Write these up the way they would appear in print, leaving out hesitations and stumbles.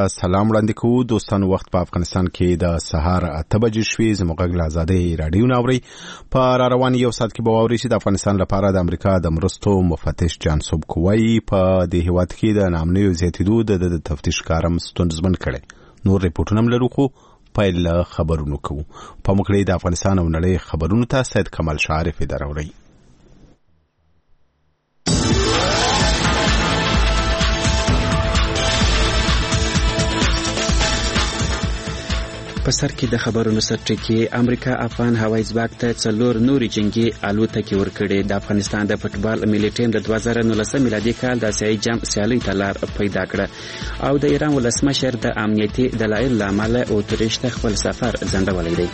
سلام وړاندې کوو. دوستانو وخت په افغانستان کې د سهار 8 بجې شوې. زموږ غږ له آزادۍ رادیو ناوري په روان یو ساعت کې به واوري چې د افغانستان لپاره د امریکا د مرستو مفتش جان سوبکوي په دې هیواد کې د نامنوي زیاتېدو د تفتیش کارم ستونزمن کړي. نور ریپورټونه هم لرو خو پیل خبرونو کوو. په موږ د افغانستان او نړۍ خبرونو ته سید کمال شعارف دراوري. په سر کې د خبرونو سرټکی امریکا افغان هوایي ځواک ته 4 نوري جنگي الوتکې ورکړې. د افغانستان د فوتبال ملي ټیم د 2019 میلادي کال د آسیایي جام سیالۍ ته لار پیدا کړه او د ایران ولسمشر د امنیتي دلایل لامل اتریش ته خپل سفر ځنډولی دی.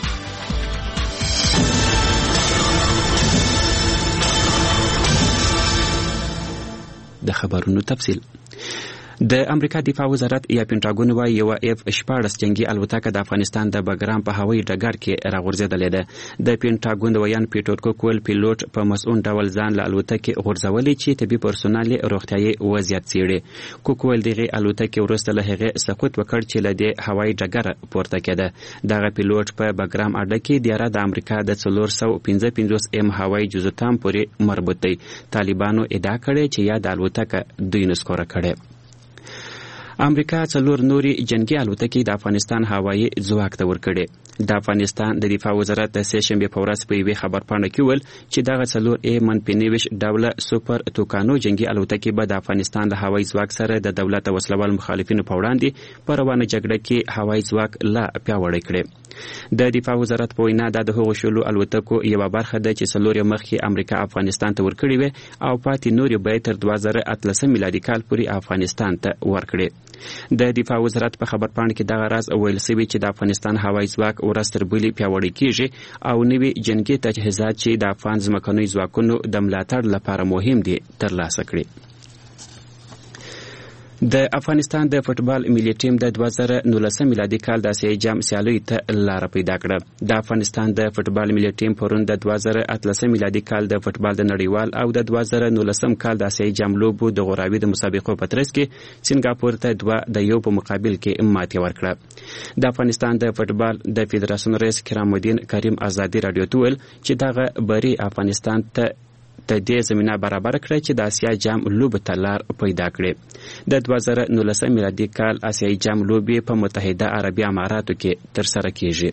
د خبرونو تفصیل. د امریکا دفاع وزارت یا پینټاګون وايي یو F-14 جنگي الوتکه د افغانستان د بګرام په هوایي ډګر کې راغورځېدلې ده. د پینټاګون د ویان پیټر کوکول پیلوټ په مسؤل ډول ځان له الوتکې غورځولې چې طبي پرسونل روغتیايي وضعیت څېړي. کوکول دغه الوتکې وروسته له هغه سقوط وکړ چې له دې هوایي ډګر پورته کېده. دغه پیلوټ په بګرام اډه کې د د امریکا د 455 M هوایي جزوتام پورې مربوط دی. طالبانو ادعا کړې چې یا د الوتکه دوی نسکوره کړې. امریکا 4 نوري جنگي الوتکې د افغانستان هوایي ځواک ته ورکړې. د افغانستان د دفاع وزارت د سهشنبه په ورځ په یوه خبرپاڼه کې ویل چې دغه 4A-90 ډوله سوپر توکانو جنگي الوتکې به د افغانستان د هوایي ځواک سره د دولت وسلوال مخالفینو په وړاندې په روانه جګړه کې هوایي ځواک لا پیاوړی کړي. د دفاع وزارت په وینا د هغو شلو الوتکو یوه برخه ده چې 4 مخکې امریکا افغانستان ته ورکړې وې او پاتې نورې به تر 2018 میلادي کال پورې افغانستان ته ورکړي. د دفاع وزارت په خبرپاڼه کې دغه راز ویل شوی چې د افغانستان هوایي ځواک ورځ تر بلې پیاوړی کیږي او نوي جنگي تجهیزات چې د افغان ځمکنیو ځواکونو د ملاتړ لپاره مهم دي ترلاسه کړي. د افغانستان د فوتبال ملي ټیم د 2019 میلادي کال د آسیایي جام سیالۍ ته لار پیدا کړه. د افغانستان د فوتبال ملي ټیم پرون د 2018 میلادي کال د فوتبال د نړیوال او د 2019 کال د آسیایي جام لوبو د غوراوي د مسابقو په ترڅ کې سنگاپور ته 2-1 په مقابل کې ماتې ورکړه. د افغانستان د فوتبال د فدراسیون رئیس کرام الدین کریم آزادي رادیو ته ویل چې دغه بری افغانستان ته د دې زمينه برابر کړې چې د آسیا جام لوبو ته لار پیدا کړي. د 2019 میلادي کال آسیایي جام لوبې په متحده عربي اماراتو کې ترسره کیږي.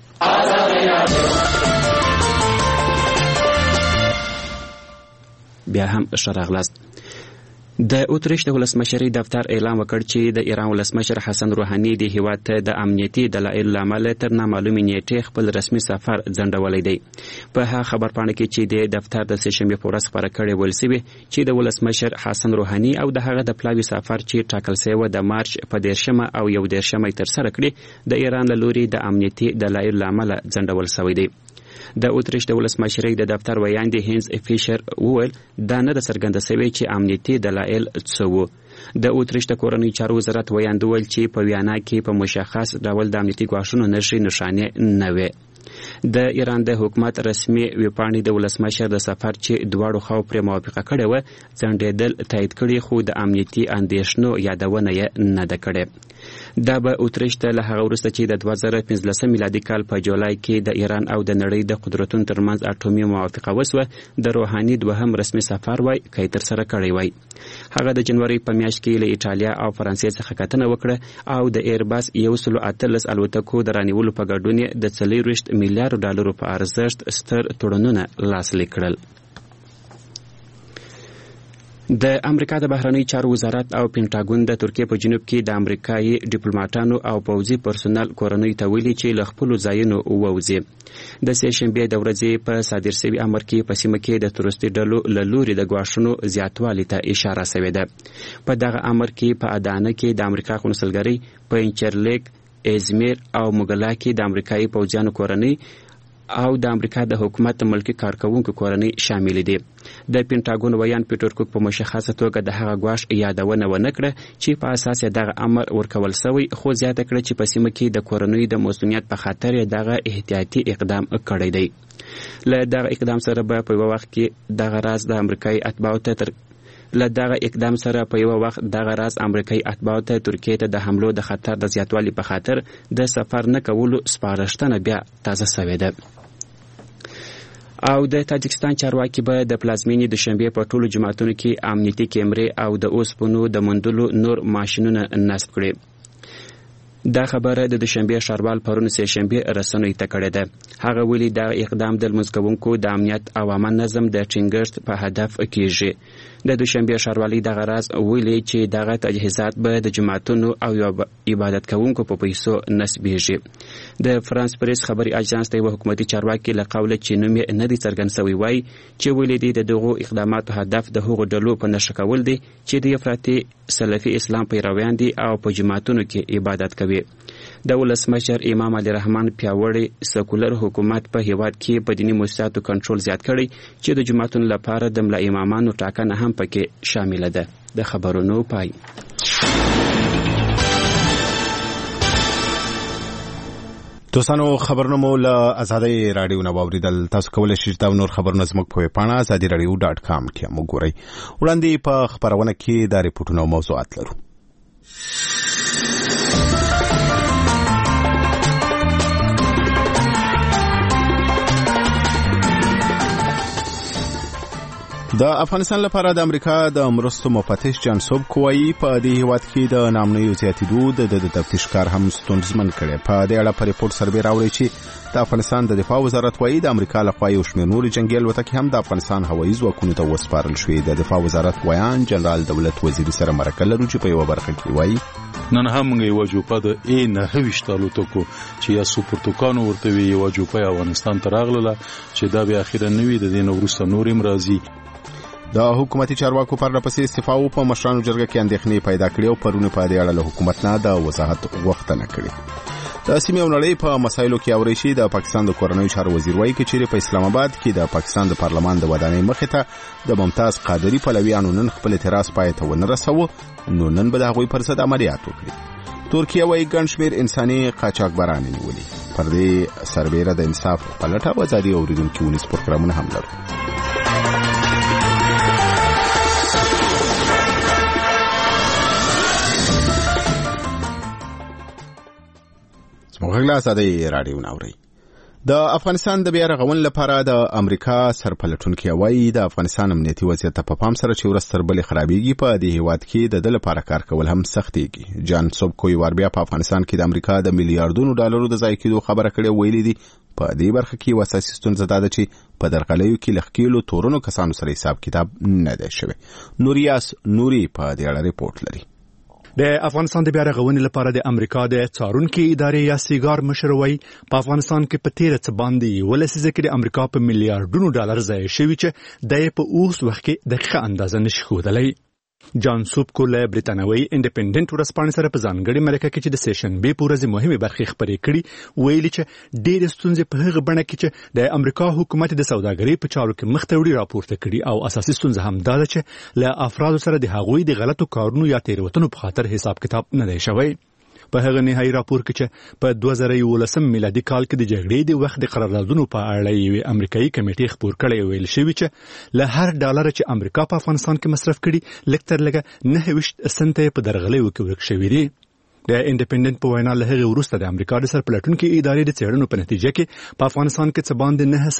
بیا هم شراغلاست. د اتریش د ولسمشرۍ دفتر اعلان وکړ چې د ایران ولسمشر حسن روحاني د هیواد ته د امنیتي دلایل لامل تر نامعلومې نیټې خپل رسمي سفر ځنډولی دی. په هغه خبرپاڼه کې چې د دفتر د سهشنبې په ورځ خپاره کړې ویل شوي چې د ولسمشر حسن روحاني او د هغه د پلاوي سفر چې ټاکل شوی د مارچ په 10 او 11 ترسره کړي د ایران له لوري د امنیتي دلایل لامل ځنډول شوی دی. د اتریش د ولسمشرۍ د دفتر ویاندې هینز فیشر وویل دا نه د څرګنده شوی چې امنیتي دلایل څه وو. د اتریش د کورنۍ چارو وزارت ویاند وویل چې په ویانا کې په مشخص ډول د امنیتي ګواښونو نښانې نه وې. د ایران د حکومت رسمي ویبپاڼې د ولسمشر د سفر چې دواړو خواو پرې موافقه کړې وه ځنډېدل تایید کړي خو د امنیتي اندېښنو یادونه یې نه ده کړې. دا به اتریش ته له هغه وروسته چې د 2015 میلادي کال په جولای کې د ایران او د نړۍ د قدرتونو ترمنځ اټومي موافقه وسوه د روحاني دوهم رسمي سفر وای کوي ترسره کړی وای. هغه د جنوري په میاشت کې له ایټالیا او فرانسې څخه کتنه وکړه او د ایرباس 118 الوتکو د رانیولو په ګډون د 40 میلیارډ ډالرو په ارزښت ستر تړونونه لاسلیک کړل. د امریکا د بهرنی چارو وزارت او پینټاګون د ترکیه په جنوب کې د امریکایي ډیپلوماټانو او پوځي پرسونل کورنۍ ته ویلي چې له خپلو ځایونو ووځي. د سهشنبې د ورځې په صادر شوي امر کې په سیمه کې د تروریستي ډلو له لوري د ګواښونو زیاتوالي ته اشاره شوې ده. په دغه امر کې په ادانه کې د امریکا قونسلګرۍ په انچرلیک ازمیر او موګلا کې د امریکایي پوځیانو کورنۍ او د امریکا د حکومت ملکی کارکونکو کورنۍ شامل دي. د پینټاګون ویان پیټر کوک په مشخصه توګه د هغه ګواښ یادونه ونه کړه چې په اساس دغه امر ورکول شوی خو زیاته کړه چې په سیمه کې د کورنۍ د مسؤلیت په خاطر دغه احتیاطي اقدام کړی دی. له دغه اقدام سره به په وخت کې دغه راز د امریکایي اتباعو ته له دغه اقدام سره په یو وخت دغه راز امریکایي اتباعو ته ترکیې ته د حملو د خطر د زیاتوالي په خاطر د سفر نه کولو سپارښتنه بیا تازه شوې ده. او د تاجکستان چارواکي به د پلازمینې دوشنبه په ټولو جماعتونو کې امنیتي کیمرې او د اوسپنو د موندلو نور ماشینونه نصب کړي. دا خبره د دوشنبه شهروال پرون سه شنبه رسنیو ته کړې ده. هغه ویلي دا اقدام د لمونځکوونکو د امنیت او امن نظم د ټینګښت په هدف کېږي. د دوشنبه شهروالۍ دغه راز ویلي چې دغه تجهیزات به د جماعتونو او عبادت کوونکو په پیسو نصبېږي. د فرانس پریس خبري اژانس ته یو حکومتي چارواکي له قوله چې نوم یې نه دی څرګند شوی وایي چې ویلي دی د دغو اقداماتو هدف د هغو ډلو په نشه کول دی چې د افراطي سلفي اسلام پیرویان دي او په جماعتونو کې عبادت کوي. د ولسمشر امام علي رحمان پیاوړی سکولر حکومت په هیواد کې په دیني مؤسساتو کنټرول زیات کړی چې د جماعتونو لپاره د ملا امامانو ټاکنه هم پکې شامل ده. د خبرونو پای. دوستانو خبرونه مو له آزادۍ رادیو نه واوریدل. تاسو کولی شئ دا نور خبرونه زموږ په ویبپاڼه azadiradio.com کې هم وګورئ. وړاندې په خبرونه کې دا ریپورټونه او موضوعات لرو. د افغانستان لپاره د امریکا د مرستو مفتش جانسوب کوایي په دې هیواد کې د نامنویو زیاتېدو د تفتیش کار هم ستونزمن کړی. په دې اړه په ریپورت سربې راوړی چې د افغانستان د دفاع وزارت وایي د امریکا لخوا یو شمېر نورې جنګي الوتکې هم د افغانستان هوایي ځواکونو ته وسپارل شوې. د دفاع وزارت ویان جنرال دولت وزیري سره مرکه لرو چې په یوه برخه کې وایي نن هم یو جوپه د A9 الوتکو چې یا سوپرتوکانو ورته وی یو جوپه افغانستان ته راغله چې دا بیا اخیرا نوی د دین وروسته نور امرازي د حکومتي چارواکو پر لپسې استعفاو په مشرانو جرګه کې اندېښنې پیدا کړې او پرونه په دې اړه له حکومت نه د وضاحت غوښتنه کړې. د سیمې او نړۍ په مسایلو کې اوري شي د پاکستان د کورنیو چارو وزیر وایي چې په اسلام آباد کې د پاکستان د پارلمان د ودانۍ مخې ته د ممتاز قادری پلویانو نن خپل اعتراض پای ته ونه رسوه نو نن به د هغوی پر ضد عملیات وکړي. ترکیه وایي ګڼ شمېر انساني قاچاقبران نیولي. پر دې سربېره د انصاف په لټه او ازادي اوریدونکو ونیس پروګرامونه هم لرو. مغلا آزادۍ رادیو ناوري. د افغانستان د بیا رغونې لپاره د امریکا سرپلټونکي وایي د افغانستان امنیتي وضعیت ته په پام سره چې ورځ تر بلې خرابېږي په دې هیواد کې د ده لپاره کار کول هم سختېږي. جان سوبکوی واربیا په افغانستان کې د امریکا د میلیارډونو ډالرو د ضایع کېدو خبره کړې ویلي دي په دې برخه کې یو اساسي ستونزه دا ده چې په درغلیو کې له ښکېلو تورنو کسانو سره حساب کتاب نه دی شوی. نوریاس نوري په دې اړه ریپورټ لري. د افغانستان د بیا رغونې لپاره د امریکا د څارونکي ادارې یا سیګار مشر وایي په افغانستان کې په تیره څه باندې ولسیزه کې د امریکا په میلیارډونو ډالر ضایع شوي چې د په اوس وخت کې دقیقه اندازه نشي ښودلی. جان سوبکو له بریتانوي انډیپندنت ورځپاڼې سره په ځانګړې مرکه کې چې د سیشنبې په ورځ مهمې برخې خپرې کړي ویلي چې ډېرې ستونزې په هغه بڼه کې چې د امریکا حکومت د سوداګرۍ په چارو کې مخ ته وړي راپورته کړي او اساسي ستونزه هم دا ده چې له افرادو سره د هغوی د غلطو کارونو یا تېروتنو په خاطر حساب کتاب نه دی شوی. په هغه نهایي راپور کې چې په 2011 میلادي کال کې د جګړې د وخت د قراردادونو په اړه یوې امریکایي کمیټې خپور کړی ویل شوی چې له هر ډالر چې امریکا په افغانستان کې مصرف کړي لږ تر لږه 9 سنټه په درغلیو کې ورک شوی دی. د انډیپندنت په وینا له هغه وروسته د امریکا د سرپلټونکو ادارې د څېړنو په نتیجه کې په افغانستان کې څه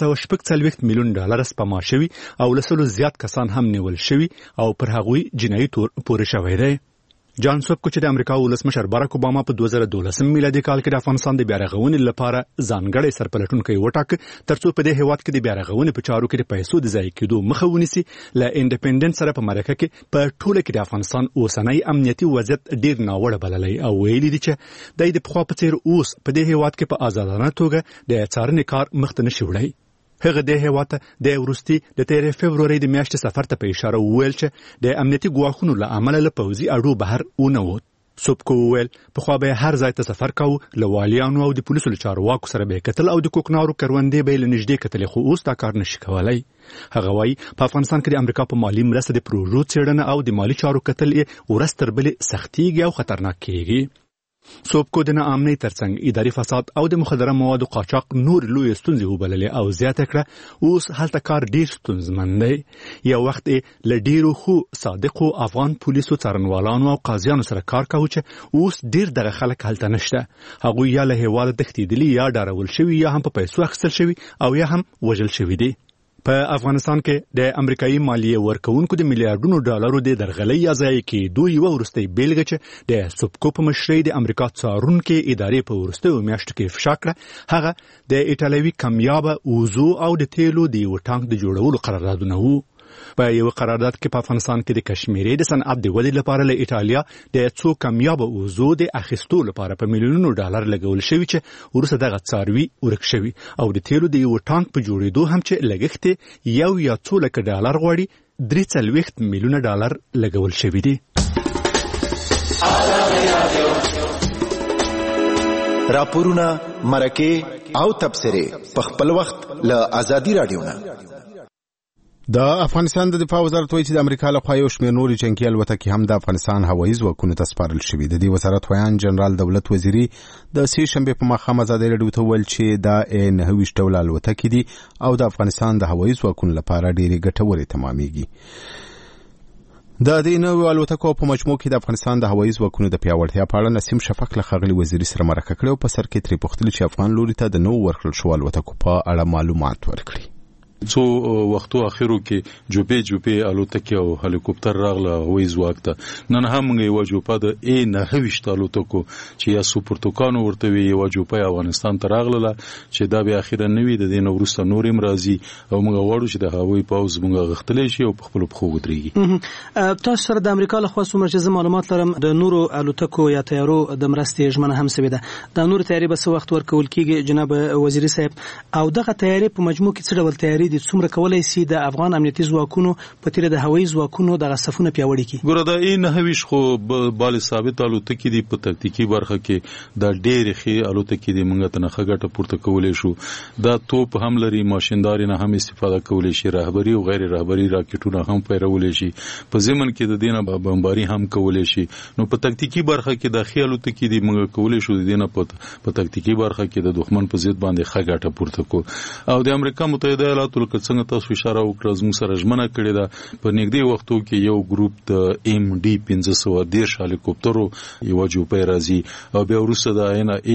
باندې 940 میلیون ډالر سپما شوي او لسلو زیات کسان هم نیول شوي او پر هغوی جنایي تور پورې شوی دی. جان سوبکو چې د امریکا ولسمشر باراک اوباما په 2012 میلادي کال کې د افغانستان د بیا رغونې لپاره ځانګړی سرپلټونکی وټاکه ترڅو په دې هیواد کې د بیا رغونې په چارو کې د پیسو د ضایع کېدو مخه ونیسي. له انډیپندنت سره په مرکه کې په ټوله کې د افغانستان اوسنی امنیتي وضعیت ډیر ناوړه بللی او ویلي دي چې د پخوا په څیر اوس په دې هیواد کې په آزادانه توګه د څارنې کار مخته نشي وړی. هغه د هیواد د وروستي د 13 فبروري د میاشتې سفر ته په اشاره وویل چې د امنیتي ګواښونو له امله له پوځي اډو بهر ونه ووت. سوبکو وویل پخوا به هر ځای ته سفر کوو له والیانو او د پولیسو له چارواکو سره به کتل او د کوکنارو کروندې به له نږدې کتلې خو اوس دا کار نشي کولی. هغه وایي په افغانستان کې د امریکا په مالي مرسته د پروژو څېړنه او د مالي چارو کتل ورځ تر بلې سختېږي او خطرناک کېږي. سوبکو د ناامنۍ ترڅنګ اداري فساد او د مخدره موادو قاچاق نور لوی ستونزې وبللې او زیاته کړه اوس هلته کار ډیر ستونزمن دی یو وخت له ډیرو خو صادقو افغان پولیسو څارنوالانو او قاضیانو سره کار کاوه چې اوس ډیر دغه خلک هلته نشته هغوی یا له هیواده تښتېدلي یا ډارول شوي یا هم په پیسو اخیستل شوي او یا هم وژل شوي دي په افغانستان کې د امریکایي مالیې ورکوونکو د میلیارډونو ډالرو د درغلۍ یا ضایع کېدو یوه وروستۍ بیلګه چې د سوبکو په مشرۍ د امریکا څارونکې ادارې په وروستیو میاشتو کې افشا کړه هغه د ایټالوي کمیابه اوزو او د تیلو د یوه ټانک د جوړولو قراردادونه وو په یو قرارداد کې په افغانستان کې د کشمیرې د صنعت د ودې لپاره له ایټالیا د څو کمیابه اوزو د اخیستو لپاره په میلیونونو ډالر لګول شوي چې وروسته دغه څاروي ورک شوي او د تیلو د یو ټانک په جوړېدو هم چې لګښت یو یا څو لکه ډالر غواړي 3 میلیونه ډالر لګول شوي دي راپورونه مرکه او تبصره په خپل وخت له ازادي رادیو نه د افغانستان د دفاع وزارت وایي چې د امریکا لخوا یو شمېر نورې جنګي الوتکې هم د افغانستان هوایي ځواکونو ته سپارل شوي د دې وزارت ویان جنرال دولت وزیري د سې شنبې په ماښام ازادۍ راډیو ته وویل چې دا 29 ډوله الوتکې دي او د افغانستان د هوایي ځواکونو لپاره ډېرې ګټورې تمامېږي د دې نوو الوتکو په مجموع کې د افغانستان د هوایي ځواکونو د پیاوړتیا په اړه نسیم شفق له ښاغلي وزیري سره مرکه کړې او په سر کې ترې پوښتنه چې افغان لوري ته د نوو ورکړل شوو الوتکو په اړه معلومات ورکړي څو وختو اخرو کې جوپې الوتکې او هلیکوپټر راغله هوایي ځواک ته نن هم یو جوپه د A9 الوتکو چې یا سوپرتوکانو ورته وی یو جوپه افغانستان ته راغله چې دا به اخیرا نوی د دین وروسته نورم راځي او موږ غواړو چې د هوایي پاوز موږ غختلې شي او په خپل پخو ودرېږي تاسو سره د امریکا له خوا څومره چې معلومات لرم د نورو الوتکو یا تیارو د مرستې ژمنه هم سوي ده د نورو تیاری به څه وخت ورکول کیږي جناب وزیري صاحب او دغه تیاری په مجموع کې څه ډول تیاری دي څومره کولای شي د افغان امنیتي ځواکونو په تیر د هوایي ځواکونو د صفونه پیاوړي کی ګوره دا A9 خو بال ثابت الوتکې دي په تکتیکی برخه کې دا ډېر ښه الوتکې دي موږ ته نه ښه پورته کولای شو دا توپ هم لري ماشینداري نه هم استفاده کولای شي رهبری او غیر رهبری راکټونه هم پیرولای شي په ضمن کې د دینه بمباری هم کولای شي نو په تکتیکی برخه کې د خیال الوتکې دي موږ کولای شو د دینه په تکتیکی برخه کې د دښمن په ضد باندې ښه پورته کو او د امریکا متحده ایالاتو څنګه تاسو اشاره وکړه زموږ سره ژمنه کړې ده په نږدې وختو کې یو ګروپ د MD-510 هلیکوپټرو یو جوپه راځي او بیا وروسته د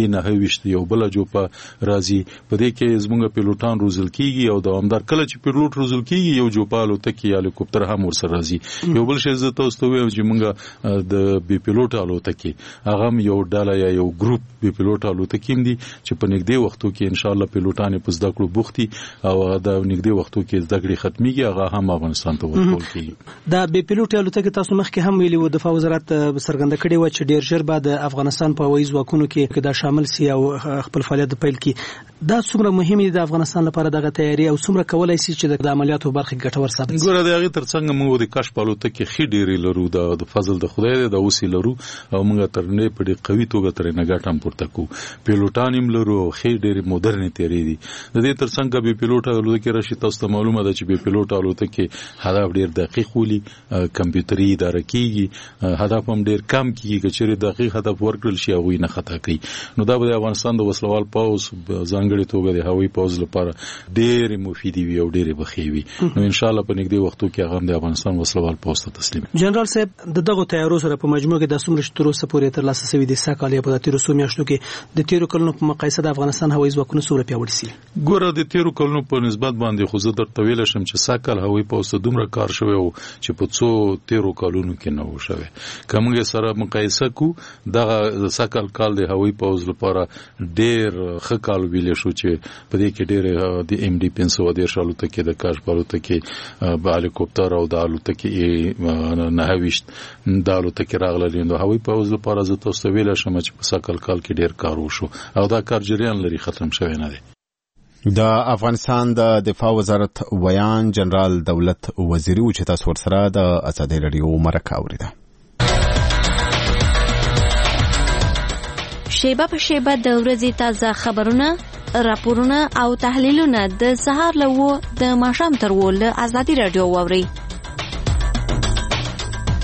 A9 یو بل جوپه راځي په دې کې زموږ پیلوټان روزل کیږي او دوامدار کله چې پیلوټ روزل کیږي یو جوپه الوتکې هلیکوپټر هم ورسره راځي یو بل شی زه تاسو ته وایم چې موږ د بي پیلوټ الوتکې هغه یو ډاله یا یو ګروپ بي پیلوټ الوتکې دي چې په نږدې وختو کې ان شاء الله پیلوټان په زده کړو بوختي او د نږدې وختو کې زده کړې ختميږي هغه هم افغانستان ته ورکول کیږي دا بي پیلوټ الوتکې تاسو مخکې هم ویلي و دفاع وزارت څرګنده کړې و چې ډیر ژر بعد افغانستان په هوایي ځواکونو کې دا شامل سي او خپل فعالیت پیل کړي دا څومره مهمه دي د افغانستان لپاره دغه تیاری او څومره کولای شي چې د عملیاتو برخه ګټور ثابت شي ګوره د هغه ترڅنګ موږ د کشف الوتکې خې ډېری لرو د فضل د خدای د اوسې لرو او موږ تر نه په ډېر قوي توګه تر نه ګټم پورته کو پیلوټان هم لرو خې ډېری مدرن تیاری دي د دې ترڅنګ به پیلوټ الوتکې راشي تاسو ته معلومه ده چې به پیلوټ الوتکې هدف ډېر دقیق ولي کمپیوټري اداره کیږي هدف هم ډېر کم کیږي چې دقیق هدف ورکړل شي او نه خطا کوي نو دا به افغانستان د وسلوال پاوز ځانګړي توګه د هوایي پاوز لپاره ډېر مفید وي او ډېر بخیوي نو ان شاء الله په نږدې وختو کې هغه د افغانستان وسلوال پاوز ته تسلیم جنرال صاحب دغه تیارو سره په مجموع کې د څومره تر اوسه پورې تر لاسه سوي دي ساکالیا په تیرو سو میاشتو کې د تیرو کلونو په مقایسه د افغانستان هوایي ځواکونو څومره پیاوړي سي ګوره د تیرو کلونو په نسبت باندې خو زه درته ویل شم چې ساکال هوایي پاوز ته دومره کار شوی او چې په څو تیرو کلونو کې نه و شوی کومه سره مقایسه کو دغه ساکال کال د هوایي پاوز لپاره ډېر ښه کال ویل شو چې په دې کې ډېر د MD-510 الوتکې د کاش الوتکې په هلیکوپټر او د الوتکې نه د الوتکې راغله نو هوایي پاوز لپاره زه تاسو ویل شم چې په ساکال کال کې ډېر کار وشو او دا کار جریان لري ختم شوی نه دی د افغانستان د دفاع وزارت ویان جنرال دولت وزیري چې تاسو ورسره د ازادۍ راډیو مرکه اوریده شیبه په شیبه د ورځې تازه خبرونه راپورونه او تحلیلونه د سهار له د ماښام تر ول ازادۍ راډیو واوري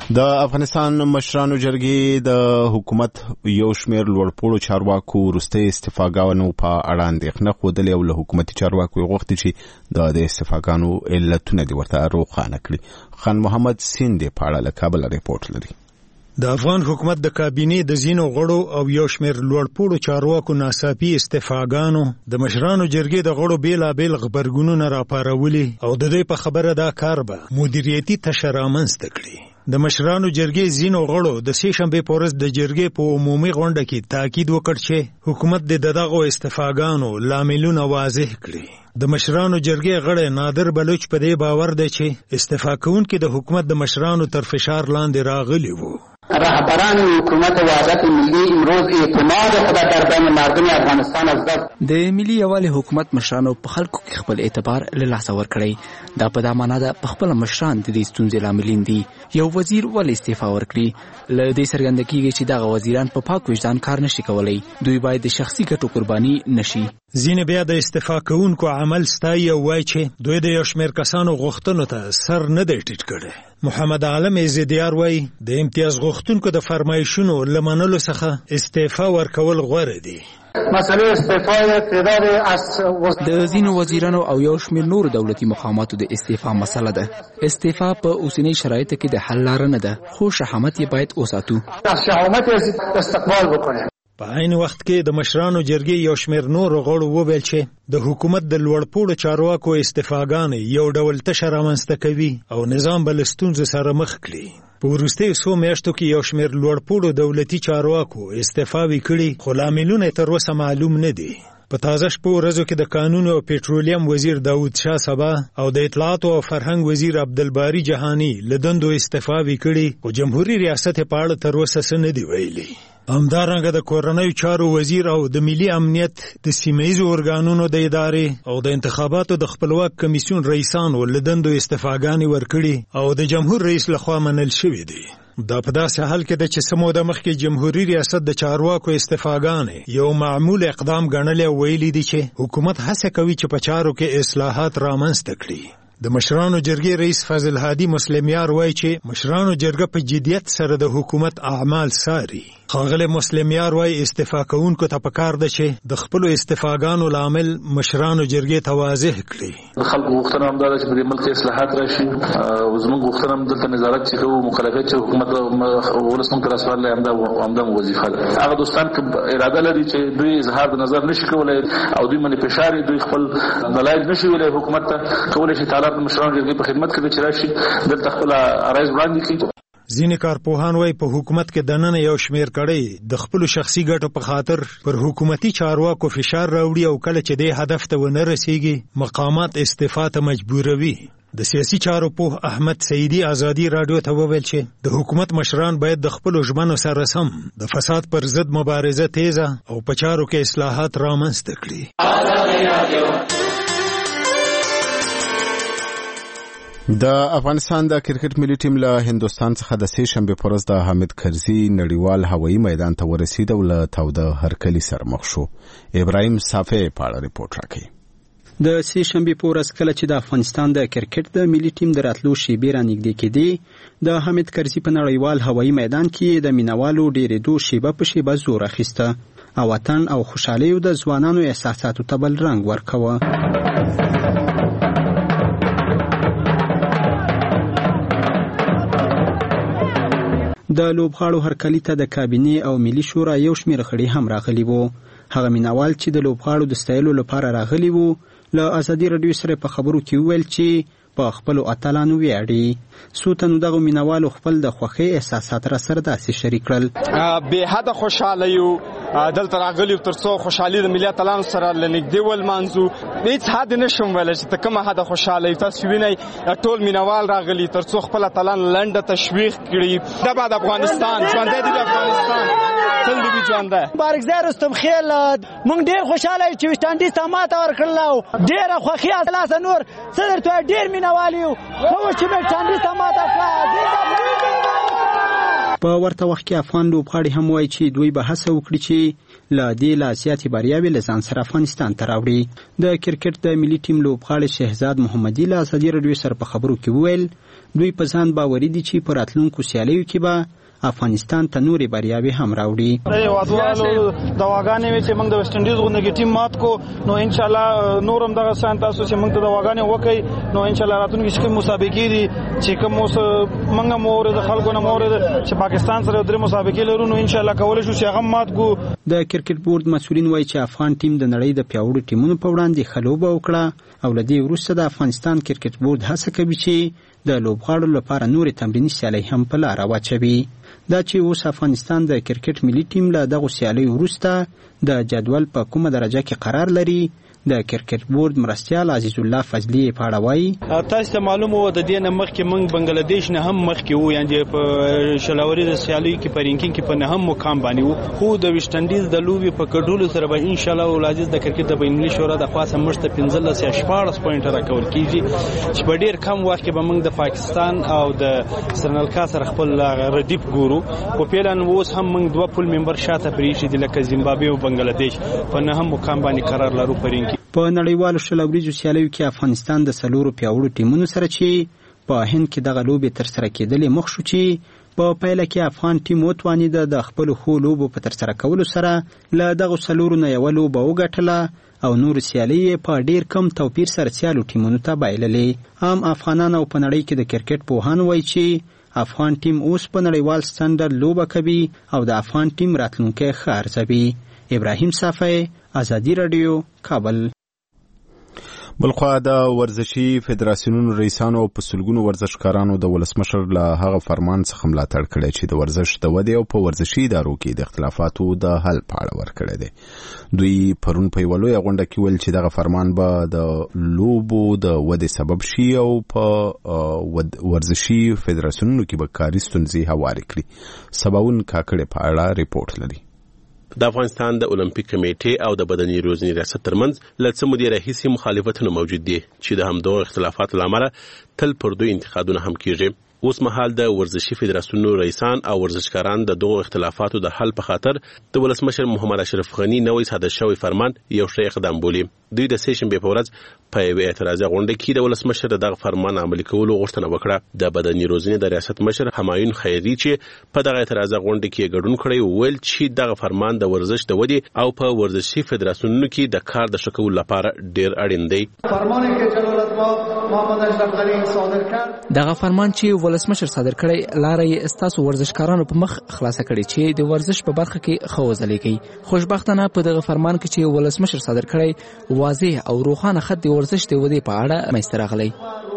د افغانستان مشرانو جرګې د حکومت یو شمېر لوړپوړو چارواکو وروستۍ استعفاګانو په اړه اندېښنه ښودلې او له حکومتي چارواکو یې غوښتي چې د استعفاګانو علتونه دې ورته روښانه کړي. خان محمد سیند په اړه له کابل ریپورت لري. د افغان حکومت د کابینې د ځینو غړو او یو شمېر لوړپوړو چارواکو ناڅاپي استعفاګانو د مشرانو جرګې د غړو بیلابیل غبرګونونه راپارولي او د دوی په خبره دا کار به مدیریتي تشه رامنځته کړي. د مشرانو جرګې ځینو غړو د سې شنبې په ورځ د جرګې په عمومي غونډه کې تاکید وکړ چې حکومت د دغو استعفاګانو لاملونه واضح کړي. د مشرانو جرګې غړی نادر بلوچ په دې باور دی چې استعفا کوونکي د حکومت د مشرانو تر فشار لاندې راغلي وو. رهبران حکومت وحدت ملی امروز اعتماد خود در بین مردم افغانستان از دست. د ملي یوالي حکومت مشرانو په خلکو کې خپل اعتبار له لاسه ورکړی. دا په دا معنا ده په خپل مشران د دې ستونزې لاملین دي. یو وزیر ولې استعفا ورکړي؟ له دې څرګنده کیږي چې دغه وزیران په پاک وجدان کار نشي کولی. دوی باید د شخصي ګټو قرباني نشي. ځینې بیا د استعفا کوونکو عمل ستایي او وایي چې دوی د یو شمېر کسانو غوښتنو ته سر نه دی ټیټ کړی. محمد عالم عزیدیار وایي د امتیاز غوښتونکو د فرمایشونو له منلو څخه استعفا ورکول غوره دي. مسئله استعفای تعداد از د ځینو وزیرانو او یو شمېر نور دولتي مقاماتو د استعفا مسله ده. استعفا په اوسنۍ شرایطو کې د حل لاره نه ده، خو شهامت یې باید وساتو. شهامت استقبال وکړي. په عین وخت کې د مشرانو جرګې یو شمېر نور غړو وویل چې د حکومت د لوړپوړو چارواکو استعفاګانې یو ډول تشه رامنځته کوي او نظام به له ستونزو سره مخ کړي. په وروستیو څو میاشتو کې یو شمېر لوړپوړو دولتي چارواکو استعفاوې کړي، خو لاملونه یې تر اوسه معلوم نه دي. په تازه شپو ورځو کې د کانونو او پېټرولیم وزیر داود شاه سبا او د اطلاعاتو او فرهنګ وزیر عبدالباری جهانی له دندو استعفاوې کړي، خو جمهوریت ریاست په اړه تر اوسه څه نه دي ویلي. همدارنګه د کورنیو چارو وزیر او د ملي امنیت د سیمهیزو ارګانونو د ادارې او د انتخاباتو د خپلواک کمیسیون رئیسانو له دندو استعفاګانې ورکړي او د جمهور رئیس لخوا منل شوې دي. دا په داسې حال کې ده چې څه موده مخکې جمهوریت ریاست د چارواکو استعفاګانې یو معمول اقدام ګڼلی او ویلي دي چې حکومت هڅه کوي چې په چارو کې اصلاحات رامنځته کړي. د مشرانو جرګې رئیس فضل هادي مسلمیار وایي چې مشرانو جرګه په جدیت سره د حکومت اعمال څاري. ښاغلی مسلمیار وایي استعفا کوونکو ته پکار ده چې د خپلو استعفاګانو لامل مشرانو جرګې ته واضح کړي. د خلکو غوښتنه همدا ده چې په دې ملک اصلاحات راشي. زموږ غوښتنه هم دلته نظارت چې کوو، مخالفت چې حکومت ولس موږ ته راسپارلی همدا وظیفه ده. هغه دوستان که اراده لري چې دوی اظهار د نظر نشي کولی او دوی باندې فشار دوی خپل دلایل نشي ویلی حکومت ته، کولی شي تعالی د مشرانو جرګې په خدمت کې چې راشي دلته خپل عرایض وړاندې کړي. ځینې کارپوهان وایي په حکومت کې دننه یو شمېر کړی د خپلو شخصي ګټو په خاطر پر حکومتي چارواکو فشار راوړي او کله چې دې هدف ته ونه رسیږي مقامات استعفا ته مجبوروي. د سیاسي چارو پوه احمد سعیدي ازادي رادیو ته وویل چې د حکومت مشران باید د خپلو ژمنو سره سم د فساد پر ضد مبارزه تیزه او په چارو کې اصلاحات رامنځته کړي. د افغانستان د کرکټ ملي ټیم له هندوستان څخه د سې شنبې په ورځ د حامد کرزي نړیوال هوایي میدان ته ورسید او له تاوده هرکلي سره مخ شو. ابراهیم صافی په اړه ریپورت راکوي. د سې شنبې په ورځ کله چې د افغانستان د کرکټ د ملي ټیم د راتلو شیبې رانږدې کېدې، د حامد کرزي په نړیوال هوایي میدان کې د مینوالو ډېرېدو شیبه په شیبه زور اخیسته او وطن او خوشحالیو د ځوانانو احساساتو ته بل رنګ ورکوه. د لوبغاړو هرکلي ته د کابینې او ملي شورا یو شمېر غړي هم راغلي وو. هغه مینوال چې د لوبغاړو د ستایلو لپاره راغلي وو له ازادي راډیو سره په خبرو کې وویل چې په خپلو اتلانو ویاړي. څو تنو دغو مینوالو خپل د خوښۍ احساسات را سره داسې شریک کړل. بې حده خوشحاله یو دلته راغلي تر څو خوشحالي د ملي اتلانو سره له نږدې ولمانځو. هېڅ حد نشم ویلی چې ته کومه حده خوشحاله یو. تاسو وینئ ټول مینوال راغلي تر څو خپل اتلان لنډه تشویق کړي. دا بعد افغانستان ژوندی دی، د افغانستان تل دې وي ژوندی. بارکزی رستم خیل موږ ډېر خوشحاله یو چې ویسټانډیز ته ماته ورکړله او ډېره خوښي خلاصه نور څه درته وایي ډېر مینوال یو. ښه وه چې ویسټانډیز ته ماته کړه. په ورته وخت کې افغان لوبغاړي هم وایي چې دوی به هڅه وکړي چې له دې لا زیاتې بریاوې له ځان سره افغانستان ته راوړي. د کرکټ د ملي ټیم لوبغاړي شهزاد محمدي له ازادي راډیو سره په خبرو کې وویل دوی په ځان باوري دي چې په راتلونکو سیالیو کې به افغانستان ته نورې بریاوې هم راوړي. دواګانې چې موږ د ویسټ انډیز غونډه ټیم مات کو نو ان شاء الله نور هم دغه سان تاسو چې موږ ته دواګانې وکړي نو ان شاء الله راتلونکي کې مسابقې دي چې کوم موږ مور د خلکو نه مور چې پاکستان سره درې مسابقې لرو نو ان شاء الله کولای شو چې هغه مات کو. د کرکټ بورډ مسؤلین وایي چې افغان ټیم د نړۍ د پیاوړو ټیمونو په وړاندې ښه لوبه وکړه او له دې وروسته د افغانستان کرکټ بورډ هڅه کوي چې د لوبغاړو لپاره نورې تمریني سیالۍ هم په لاره واچوي. دا چې اوس افغانستان د کرکټ ملي ټیم له دغو سیالیو وروسته د جدول په کومه درجه کې قرار لري د کرکټ بورډ مرستیال عزیز الله فضلی په اړه وایي تاسو ته معلومه و د دې نه مخکې موږ بنگلاديش نه هم مخکې وو یعنی په شلاوري د سیالیو کې په رینکینګ کې په نه هم مقام باندې وو خو د ویسټ انډیز د لوبي په کډولو سره به ان شاء الله ولادیز د کرکټ د بینالمللي شورا د خاصه مشته 15 یا 14 پوینټ راکول کیږي چې په ډیر کم وخت کې به موږ د پاکستان او د سرنلکا سره خپل ردیف ګورو په پیلان اوس هم موږ دوه پول ممبر شاته پریشي د لکه زیمبابوې او بنگلاديش په نه هم مقام باندې قرار لرو په رینکینګ. په نړیوالو شلوریزو سیالیو کې افغانستان د څلورو پیاوړو ټیمونو سره چې په هند کې دغه لوبې ترسره کېدلې مخ شو چې په پیله کې افغان ټیم وتوانید د خپل خو لوبو په ترسره کولو سره له دغه څلورو نه یو لوبه وګټله او نور سیالي په ډیر کم توپیر سره سیالو ټیمونو ته بایللې. هم افغانان او په نړۍ کې د کرکټ پوهان وایي چې افغان ټیم اوس په نړیوال سټنډرډ لوبه کوي او د افغان ټیم راتلونکی ښه ارزوي. ابراهیم صافی، ازادي راډیو، کابل. بلخوا د ورزشي فدراسیونونو رئیسانو په سلګونو ورزشکارانو د ولسمشر له هغه فرمان څخه ملاتړ کړی چې د ورزش د ودې او په ورزشي ادارو کې د اختلافاتو د حل په اړه ورکړی دی. دوی پرون په یوه لویه غونډه کې ویل چې دغه فرمان به د لوبو د ودې سبب شي او په ورزشي فدراسیونونو کې به کاري ستونزې هوارې کړي. سباون کاکړې په اړه ریپورت لري. د افغانستان د اولمپیک کمیټې او د بدني روزنې ریاست ترمنځ له څه مودې راهیسې مخالفتونه موجود دي چې د همدغو اختلافاتو له امله تل پر دوی انتقادونه هم کیږي. اوس مهال د ورزشي فدراسیونونو رئیسان او ورزشکاران د دغو اختلافاتو د حل په خاطر د ولسمشر محمد اشرف غني نوی صادر شوی فرمان یو ښه اقدام بولي. دوی د سې شنبې په ورځ په یوه اعتراضي غونډه کې د ولسمشر دغه فرمان عملي کولو غوښتنه وکړه. د بدني روزنې د ریاست مشر همایون خیري چې په دغه اعتراضي غونډه کې ګډون کړی ویل چې دغه فرمان د ورزش د ودې او په ورزشي فدراسیونونو کې د کار د ښه کولو لپاره ډیر اړین دی. فرمانی که جلالالمآب محمد اشرف غني صادر کړ دغه فرمان چې ولسمشر صادر کړی لاره یې استاسو ورزشکارانو په مخ خلاصه کړي چې د ورزش په برخه کې ښه وځلېږي. خوشبختانه په دغه فرمان کې چې ولسمشر صادر کړی واضح او روښانه خط د ورزش د ودې په اړه منځته راغلی.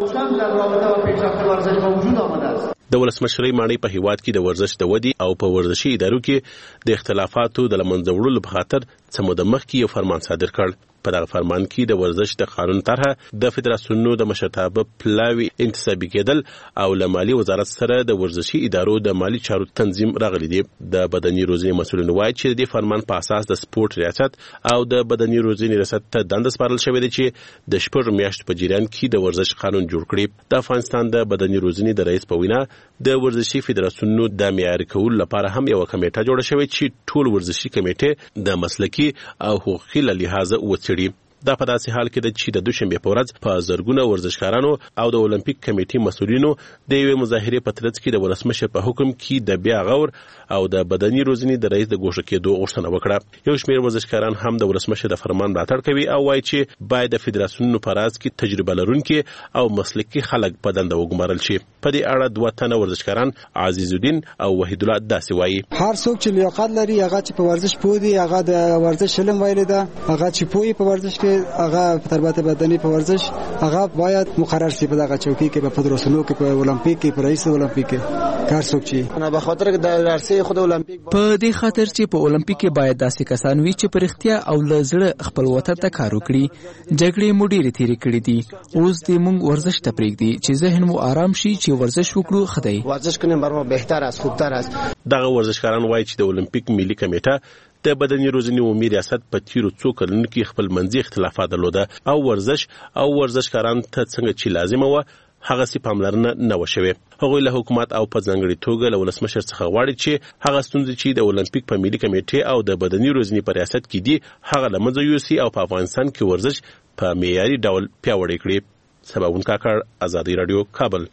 د ولسمشرۍ ماڼۍ په هیواد کې د ورزش د ودې او په ورزشي ادارو کې د اختلافاتو د له منځه وړلو په خاطر څه موده مخکې یو فرمان صادر کړ. په دغه فرمان کې د ورزش د قانون طرحه د فدراسیونونو د مشرتابه پلاوي انتصابي کېدل او له مالي وزارت سره د ورزشي ادارو د مالي چارو تنظیم راغلي دي. د بدني روزنې مسؤلین وایي چې د فرمان په اساس د سپورت ریاست او د بدني روزنې ریاست ته دنده سپارل شوې ده چې د شپږ میاشتو په جریان کې د ورزش قانون جوړ کړي. د افغانستان د بدني روزنې د رئیس په وینا د ورزشي فدراسیونونو د معیاري کولو لپاره هم یو کمیټه جوړه شوې چې ټول ورزشي کمیټې د مسلکي او حقوقي لحاظه وڅېړي. دا په داسې حال کې ده چې د دوشنبې په ورځ په زرګونه ورزشکارانو او د اولمپیک کمیټې مسؤلینو د یوې مظاهرې په ترڅ کې د ولسمشر په حکم کې د بیا غور او د بدني روزنې د رئیس د ګوښه کېدو غوښتنه وکړه. یو شمېر ورزشکاران هم د ولسمشر د فرمان ملاتړ کوي او وایي چې باید د فدراسیونونو په راز کې تجربه لرونکي او مسلکي خلک په دنده وګمارل شي. په دې اړه دوه تنه ورزشکاران عزیز الدین او وحید الله داسې وایي. هر څوک چې لیاقت لري هغه چې په ورزش پوه دی هغه د ورزش علم ویلی ده هغه چې پوهی په ورزش کې هغه تربیت بدنی په ورزش هغه باید مقرر شي په دغه چوکۍ کې په فدراسیونو کې په اولمپیک کې په رئیس اولمپیک کې کار څوک چې نه به خاطر د درسي خود اولمپیک په دې خاطر چې په اولمپیک کې باید داسې کسان وي چې پر اختیار او لزړه خپل وطن ته کار وکړي. جګړې مو ډېرې تیرې کړې دي اوس دې موږ ورزش ته پرېږدي چې ذهن مو آرام شي چې ورزش وکړو خدای ورزش کنیم بر ما بهتر است خوبتر است. دغه ورزشکاران وایي چې د اولمپیک ملي کمیټه د بدني روزنې عمومي ریاست په تیرو څو کلونو کې خپل منځي اختلافات درلوده او ورزش او ورزشکاران ته څنګه چې لازمه وه هغه سي پاملرنه نه وشوي. هغه له حکومت او په ځانګړي توګه له ولسمشر څخه غواړي چې هغه ستونزې چې د اولمپیک په ملي کمیټې او د بدني روزنې په ریاست کې دي هغه له منځه یوسي او په افغانستان کې ورزش په معیاري ډول پیاوړی کړي. سباون کاکړ، آزادی رادیو، کابل.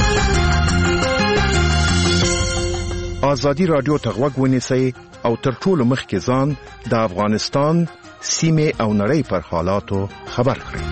آزادی رادیو ته غوږ ونیسئ او تر ټولو مخکې ځان د افغانستان سیمې او نړۍ پر حالاتو خبر کړئ.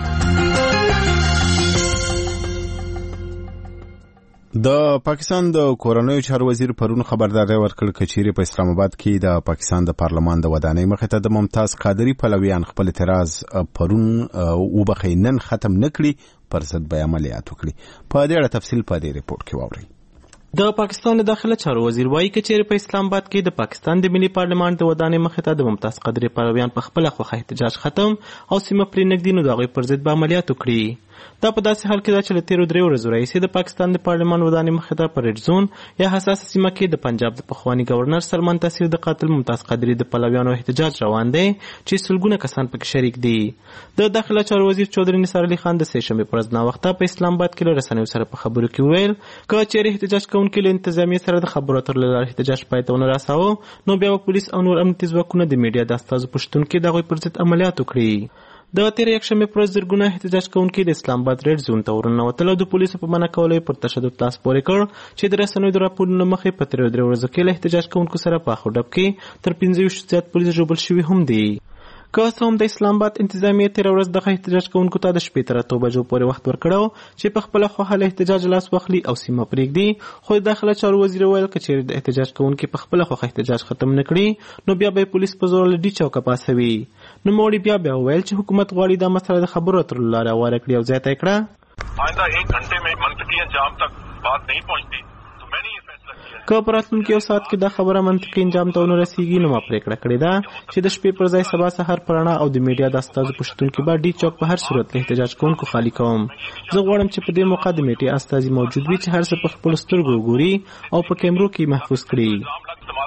د پاکستان د کورنیو چارو وزیر پرون خبرداري ورکړ چې په اسلام آباد کې د پاکستان د پارلمان د ودانۍ مخې ته د ممتاز قادری پلویان خپل اعتراض پرون وبخینن ختم نکړي پر ضد به عملیات وکړي. په دې اړه تفصیل په دې ریپورت کې واورئ. د پاکستان د داخله چارو وزیر وایي چې په اسلام آباد کې د پاکستان د ملي پارلمان د ودانۍ مخې ته د ممتاز قادری پلویان په خپل خوښه احتجاج ختم او سیمه پرې نږدې نو دغه پر ضد به عملیات وکړي. دا په داسې حال کې ده چې له تیرو 3 ورځو راهیسې د پاکستان د پارلمان ودانۍ مخې ته په ریډ زون یا حساسه سیمه کې د پنجاب د پخواني گورنر سلمان تاثیر د قاتل ممتاز قادری د پلویانو احتجاج روان دی چې سلګونه کسان پکې شریک دي. د داخله چارو وزیر چودري نثار علي خان د سه شنبه پر ورځ ناوخته په اسلام آباد کې له رسنیو سره په خبرو کې ویل چې چیرې احتجاج کوونکي له انتظامیه سره د خبرو اترو له لارې احتجاج پای ته ونه رساوه نو بیا پولیس او نور امنیتي ځواکونه د میډیا د استازو پوښتنو کې دغه پر ضد عملیات وکړي. د تیر یک شنبه پر ورځ زرګونه احتجاج کوونکي د اسلام آباد ریډ زون ته ورننوتل او د پولیسو په منع کولو پر تشدد لاس پورې کړ چې د رسنیو د راپورونو مخې په 3 ورځو کې له احتجاج کوونکو سره په خډب کې تر 15 زیات پولیس ژوبل شوي هم دي. که څه هم د اسلام آباد انتظامیه تیر ورځ دغه احتجاج کوونکو ته د شپې تر 8 بجو پورې وخت ورکړو چې په خپل خوښه له احتجاج لاس واخلي او سیمه پرېږدي. خو داخله چارو وزیر ویل چې د احتجاج کوونکي په خپل خوښه احتجاج ختم نکړي نو بیا به پولیس په زور لډي چوکه پاسوي. نو موړي بیا ویل چې حکومت غواړي دا مسله د خبرو اترو لاره واره کړي او زیاته کړه. آئندہ 1 घंटे में منطقي انجام تک بات नहीं पहुंचती तो मैंने ये फैसला किया که په راتلونکي یو ساعت کې دا خبره منطقي انجام ته ونه رسیږي نو ما پرېکړه کړې ده چې د شپې پر ځای سبا سهار په رڼا او د میډیا د استازو پوښتونکي به ډي چوک په هر صورت له احتجاج کوونکو خالي کوم. زه غواړم چې په دې موقع د میډیا استازي موجود وي چې هر څه په خپلو سترګو وګوري او په کیمرو کې محفوظ کړي.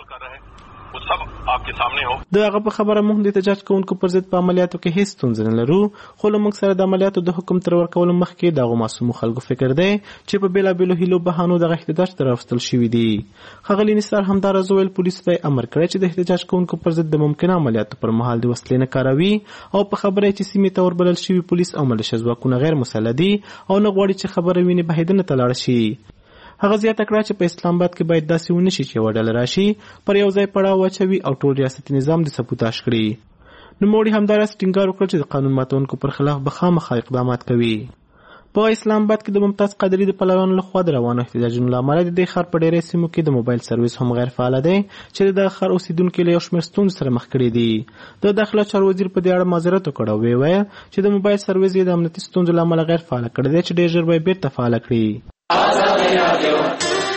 د هغه په خبره موږ د احتجاج کوونکو پر ضد په عملیاتو کې هیڅ ستونزه نه لرو خو له موږ سره د عملیاتو د حکم تر ورکولو مخکې دغه معصومو خلکو فکر دی چې په بېلابېلو هیلو بهانو دغه احتجاج ته راوستل شوي دي. ښاغلي نثار همداراز ویل پولیسو ته امر کړی چې د احتجاج کوونکو پر ضد د ممکنه عملیاتو پر مهال د وسلې نه کاروي او په خبره چې سیمې ته وربلل شوي پولیس او ملیشه ځواکونه غیر مسلح دي او نه غواړي چې خبره ویني بهیدنه ته لاړه شي. هغه زیاته کړه چې په اسلام آباد کې باید داسې ونه شي چې یوه ډله راشي پر یو ځای پړاو واچوي او ټول ریاستي نظام د سبوتاژ کړي. نوموړي همداراز ټینګار وکړ چې د قانون ماتونکو پر خلاف به خامخا اقدامات کوي. په اسلام آباد کې د ممتاز قادری د پلویانو لخوا د روانو احتجاجونو له امله د دې ښار په ډېرې سیمو کې د موبایل سرویس هم غیر فعاله دی چې د ښار اوسیدونکي له یو شمېر ستونزو سره مخ کړي دي. د داخله چارو وزیر په دې اړه معذرت وکړ او وویل چې د موبایل سرویس یې د امنیتي ستونزو له امله غیر فعاله کړی دی چې ډېر ژر به یې بېرته فعاله کړي.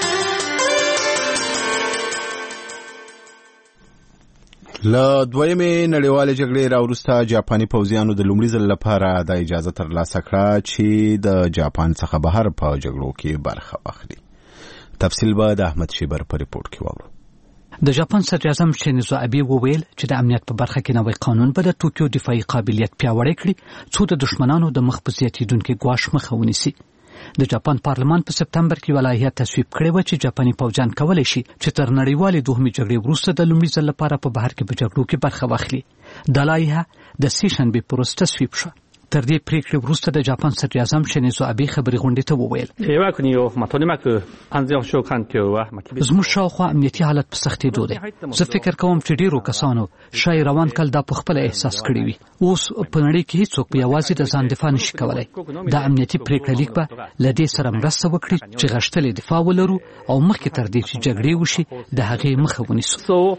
له دویمې نړیوالې جګړې راوروسته جاپاني پوځیانو د لومړي ځل لپاره د اجازه ترلاسه کړه چې د جاپان څخه بهر په جګړو کې برخه واخلي. تفصیل به د احمد شیبر په ریپورت کې واورو. د جاپان صدر اعظم شینزو ابي وویل چې د امنیت په برخه کې نوی قانون به د ټوکیو دفاعي قابلیت پیاوړی کړي څو د دشمنانو د مخ په زیاتېدونکي ګواښ مخه ونیسي. د جاپان پارلمان په سپتمبر کې ولایحه تصویب کړې و چې جاپاني پوځیان کولی شي چې تر نړیوالې دوهمې جګړې وروسته د لومړي ځل لپاره په بهر کې په جګړو کې برخه واخلي. دا لایحه د سه شنبې په ورځ تصویب شوه. تر دې پریکړې وروسته د جاپان صدر اعظم شینزو ابي خبري غونډې ته وویل زموږ شاوخوا امنیتي حالت په سختېدو دی. زه فکر کوم چې ډیرو کسانو شاید روان کال دا په خپل احساس کړی وي. اوس په نړۍ کې هیڅوک په یوازې د ځان دفاع نشي کولای. دا امنیتي پریکړه لیک به له دې سره مرسته وکړي چې غښتلې دفاع ولرو او مخکې تر دې چې جګړې وشي د هغې مخه ونیسو.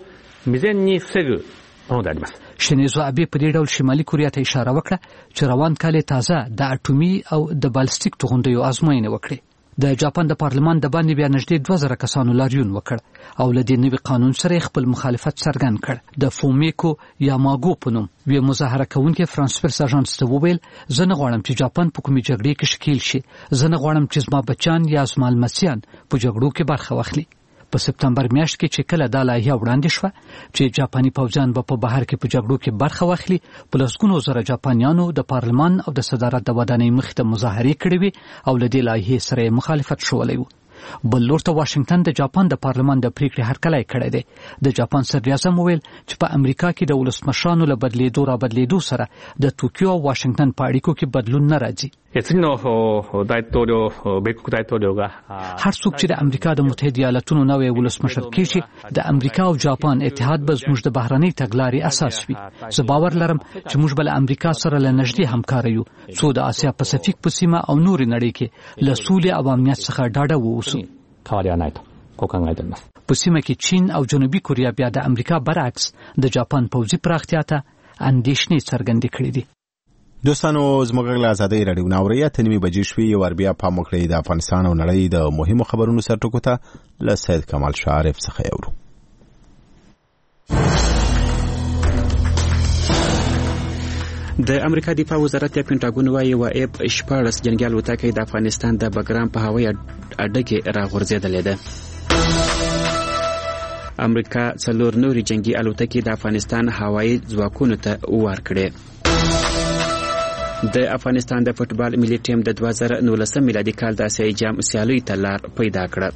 شینزو ابي په دې ډول شمالي کوریا ته اشاره وکړه چې روان کال تازه د اټومي او د بالستیک توغندیو ازموینه وکړي. د جاپان د پارلمان د باندې بیا نږدې 2000 کسانو لاریون وکړ او له دې نوي قانون سره خپل مخالفت څرګند کړ. د فومیکو یاماګو په نوم وی مظاهره کوونکي فرانسپرس اژانس ته وویل زه نه غواړم چې جاپان په کومې جګړې کې شکیل شي. زه نه غواړم چې زما بچان یا زما لمسیان په جګړو کې برخه واخلي. په سپتمبر میاشت کې چې کله دا لایحه وړاندې شوه چې جاپاني پوځیان به په بهر کې په جګړو کې برخه واخلي، په لسګونو زره جاپانیانو د پارلمان او د صدارت د ودانۍ مخې ته مظاهرې کړې وي او له دې لایحې سره مخالفت شولی و. بل لور ته واشنگټن د جاپان د پارلمان د پریکړې هرکلی کړی دی. د جاپان صدر اعظم وویل چې په امریکا کې د ولسمشرانو له بدلیدو سره د ټوکیو او واشنگټن په اړیکو کې بدلون نه راځي. هر څوک چې د امریکا د متحده ایالاتونو نوی ولسمشر کېږي، د امریکا او جاپان اتحاد به زموږ د بهرنۍ تګلارې اساس وي. زه باور لرم چې موږ به له امریکا سره له نږدې همکاره یو، څو د آسیا پاسفیک په سیمه او نورې نړۍ کې له سولې او امنیت څخه ډاډه واوسو. په سیمه کې چین او جنوبي کوریا بیا د امریکا برعکس د جاپان پوځي پراختیا ته اندېښنې څرګندې کړې دي. دوستانو زموږ له آزادۍ رادیو ناوري اتنیمې بجې شوې یو اربیا پام وکړئ د افغانستان او نړۍ د مهمو خبرونو سرټکو ته له سید کمال شعرف څخه یورو. د امریکا دفاع وزارت یا پینټاګون وايي وایب 14 جنگي الوتکې د افغانستان د بګرام په هوایي اډه کې راغورځېدلې ده. امریکا 4 نورې جنگي الوتکې د افغانستان هوایي ځواکونو ته ورکړې. د افغانستان د فوټبال ملي ټیم د 2019 میلادي کال د آسیایي جام سیالۍ ته لار پیدا کړه.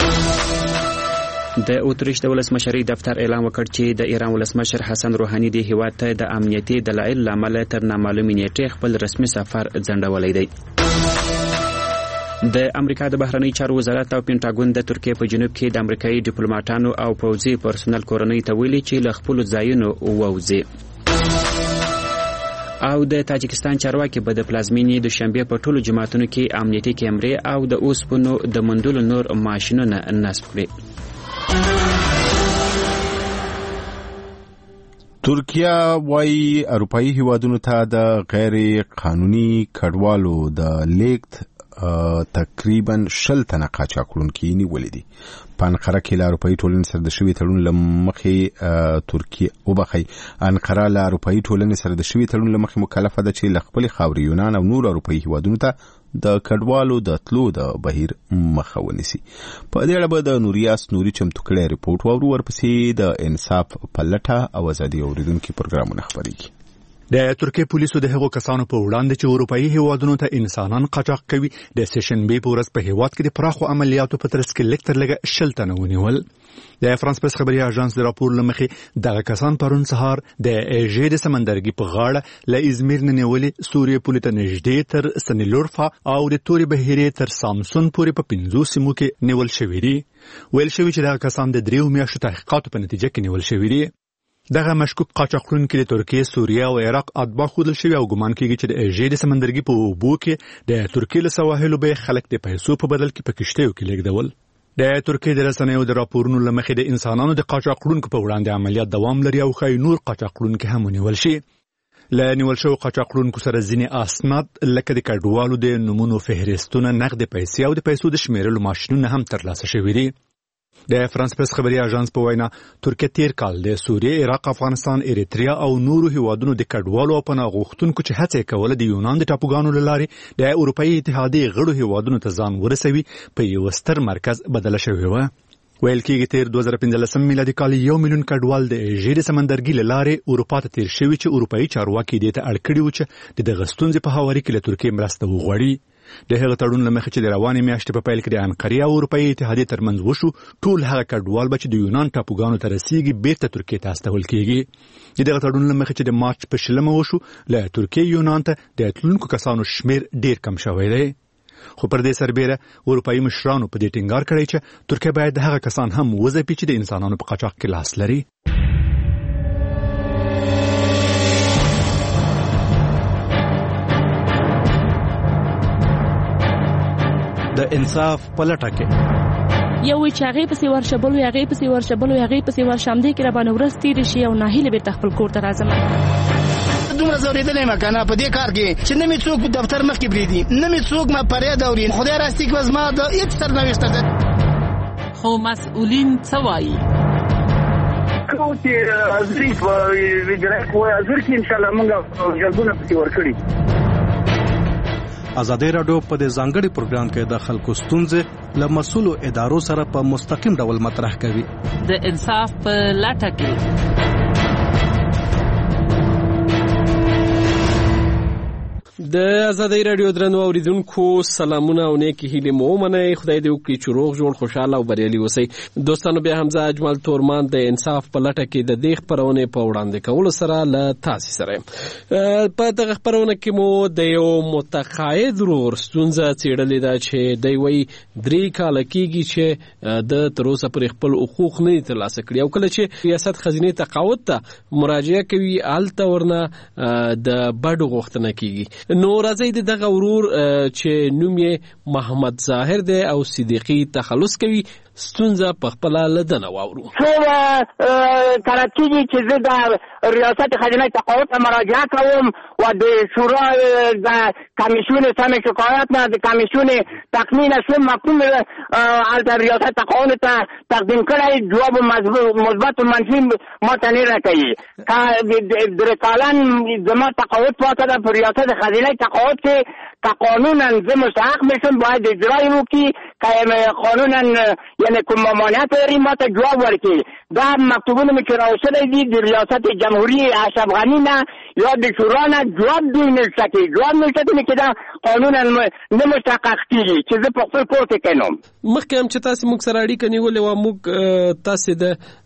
د اتریش د ولسمشرۍ دفتر اعلان وکړ چې د ایران ولسمشر حسن روحاني د هیواد ته د امنیتي دلایل لامل تر نامعلومې نیټې خپل رسمي سفر ځنډولی دی. د امریکا د بهرنۍ چارو وزارت او پینټاګون د ترکیې په جنوب کې د امریکایي ډیپلوماټانو او پوځي پرسونل کورنۍ ته ویلي چې له خپلو ځایونو ووځي. او د تاجکستان چارواکي به د پلازمینې دوشنبه په ټولو جماعتونو کې امنیتي کیمرې او د اوسپنو د موندلو نور ماشینونه نصب کړي. ترکیه وايي اروپאי هیوادونو ته د غیر قانوني کډوالو د لیږد تقریبا 10 تنه قاچاقونکي نیولې دي. په انقره کې له اروپאי ټولنې سره د شوي تړون لمخې ترکیه وبخي انقره له اروپאי ټولنې سره د شوي تړون لمخې مکلفه ده چې له خپل خاورې یونان او نور اروپאי هیوادونو ته د کډوالو د تلو د بهیر مخه ونیسي. په دې اړه به د نوریاس نوري چمتو کړی ریپورت واورو، ورپسې د انصاف پلټه او ازادي اوریدونکو پروګرامونه خبرېږي. د ترکیه پولیسو د هغو کسانو په وړاندې چې اروپאי هیوادونو ته انسانان قاچاق کوي د سیشنبې په ورځ په هیواد کې د پراخو عملیاتو په ترڅ کې لږ تر لږه 10 تنه ونیول. د فرانس پرس خبري اژانس د راپور لمخې دغه کسان پرون سهار د ایژې د سمندرګي په غاړه له ازمیر نه نیولې سوریې پولې ته نږدې تر سنیلورفا او د تورې بهیرې تر سامسون پورې په 15 سیمو کې نیول شوي دي. ویل شوي چې دغه کسان د 3 میاشتو تحقیقاتو په نتیجه کې نیول شوي دي. دغه مشکوک قاچاقونکي د ترکیه، سوریه او عراق اتباع ښودل شوي او ګمان کیږي چې د ایژې د سمندرګي په اوبو کې د ترکیه له سواحلو به خلک د پیسو په بدل کې په کشتیو کې لیږدول. د ترکیه د رسنیو د راپورونو لمخې د انسانانو د قاچاقونکو په وړاندې عملیات دوام لري او ښایي نور قاچاقونکي هم ونیول شي. له نیول شوو قاچاقونکو سره ځینې اسناد لکه د کډوالو د نومونو فهرستونه، نقد پیسې او د پیسو د شمیرلو ماشینونه هم ترلاسه شوي دي. د فرانس پرس خبري اژانس په وینا ترکیه تیر کال د سوریه، عراق، افغانستان، اریتریا او نورو هیوادونو د کډوالو او پناه غوښتونکو چې هڅه کوله د یونان د ټاپوګانو لارې د اروپאי اتحادیې غړو هیوادونو ته ځان ورسوي په یو ستر مرکز بدله شوی و. ویل کېږي تیر 2015 میلادي کال 1 میلیون کډوال د ایژې د سمندرګي لارې اروپا ته تیر شوي چې اروپאי چارواکي دې ته اړ کړي و چې د دغه ستونزې په هواري کې له ترکیه مرسته وغواړي. د هغه تړون لمخې چې د روانې میاشتې په پیل کې د انقرې او اروپאי اتحادیې ترمنځ وشو، ټول هغه کډوال به چې د یونان ټاپوګانو ته رسیږي بیرته ترکیه ته استول کېږي. د دغه تړون لمخې چې د مارچ په 20 وشو، له ترکیه یونان ته د تلونکو کسانو شمیر ډیر کم شوی دی. خو پر دې سربېره اروپאי مشرانو په دې ټینګار کړی چې ترکیه باید د هغه کسان هم وځپي چې د انسانانو په قاچاق کې لاس لري. د انصاف پلټه کې یو چې هغه پسې ورشبلو، هغه پسې ورشبلو، هغه پسې ورشم دی کې را باندې ورس تیر شي او ناهیله به خپل کور ته راځم. دومره زوریدلې مکانه په دې کار کې چې نه می څوک دفتر مخ کې بریدي، نه می څوک ما پرې دورین خدای راستي کې وزما د هیڅ سرنوشته ده. خو مسؤلین څه وایي؟ کوتي ازریف ویګره کوی ازر کې ان شاء الله موږ جلبونه پکې ورکړي. ازادي رادیو په دې ځانګړي پروګرام کې د خلکو ستونزې له مسؤلو ادارو سره په مستقیم ډول مطرح کوي. د انصاف په لټه کې د ازادي رادیو درنو اوریدونکو سلامونه او نیکی هیله مو منئ. خدای دې وکړي چې روغ جوړ خوشاله او بریالي اوسئ. دوستانو بیا حمزه اجمل تورمان د انصاف په لټه کې د دې خبرونه په وړاندې کولو سره له تاسو سره په دغه خبرونه کې مو د یو متقاعد ورور ستونزه څېړلې ده چې دوی وایي 3 کال کېږي چې د تر اوسه پر خپل حقوق نه ترلاسه کړي او کله چې ریاست خزینه تقاعد ته مراجعه کوي الته ورنه د بډو غوښتنه کیږي. نو راځي دغه ورور چې نوم یې محمد ظاهر دی او صدیقی تخلص کوي ستونزه په خپل لدنه واورو. ترکیږي چې زه د ریاست خزینه تقاعد ته مراجعه کوم و د شورا د کمیسیون سم شکایت نه د کمیسیون تقنین سم مفهوم البته ریاست تقاعد ته تقدیم کړی جواب مثبت و منفی ما ته نه راکوي. در کالن زما تقاعد پاته ده په ریاست خزینه تقاعد کې قانونا زه مستحق میشم باید اجرای وکړي که قانونا یعنی کوم ممانعت لري ما ته جواب ورکړي. دا مکتوبونه مې چې راوصلی دي د ریاست جمهوری اشرف غني نه یا د شورا نه جواب دوی نشته کوي. جواب نشته کوي چې دا قانونا نه مستحقق کېږي چې زه په خپل کور کې کینم. مخکې هم چې تاسې موږ سره اړیکه نیولې وه موږ تاسې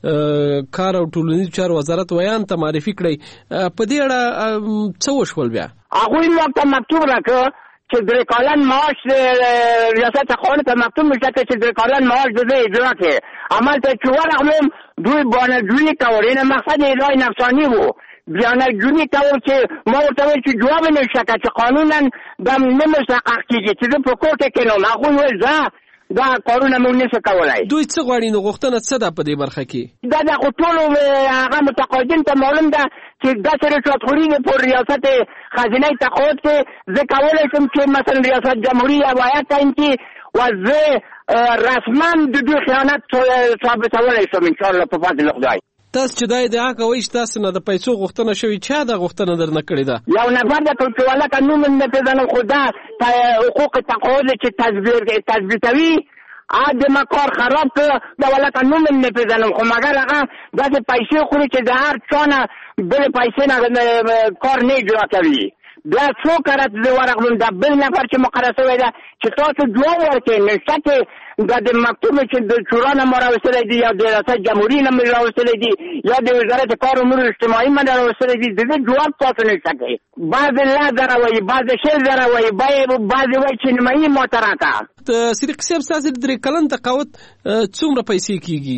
د کار او ټولنیزو چارو وزارت ویان ته معرفي کړئ. په دې اړه څه وشول بیا؟ هغوی موږ ته مکتوب راکړ چې در کالن معاش ریاست تقاعد ته مکتوب میشه چې در کالن معاش د اجرا کې عمل ته چې ورغلم دوی بانجویی کول. این مقصد اجرای نفسانی و بیانجویی کول چې ما ورته ویل چې جواب نشته چې قانونا دا نمستحقق کېږي چې زه په کور کې کینم. هغوی ویل دا کارونه مونږ نشو کولای. دوی څه غواړي نو غوښتنه څه ده په دې برخه کې؟ دا د ټولو هغه متقاعدین ته معلوم ده چې دا سره رشوتخوري په ریاست خزینه تقاعد کې زه کولی شم چې مثلا ریاست جمهوری باید تعیین کړي و زه رسما د دوی خیانت ثابتولی شم انشاءالله په فضل خدای. تاسو چې دا ادعا کوئ چې تاسو نه د پیسو غوښتنه شوې چا دا غوښتنه درنه کړې ده؟ یو نفر د ټولواله قانون نه پیژنم خو دا حقوق تقاعد چې تثبیتوي د ما کار خراب کړ دا ولا قانون نه پیژنم خو مګر هغه داسې پیسې خوري چې د هر چا نه بلې پیسې نه کار نه اجرا کوي. بیا څو کرت زه ورغلم دا بل نفر چې مقرر شوی ده چې تاسو جواب ورکړئ نشته کې دا د مکتوب چې د شورا نه ما راوستلی دي یا د ریاست جمهوري نه مې راوستلی دي یا د وزارت کار امور اجتماعي نه راوستلی دي د دې جواب تاسو نشته کوي. بعض لا زره وایي بعض شل زره وایي بعض وایي چې نیمایي ما ته راکړه. صدیق صاحب ستاسې د 3 کلن تقاعد څومره پیسې کېږي؟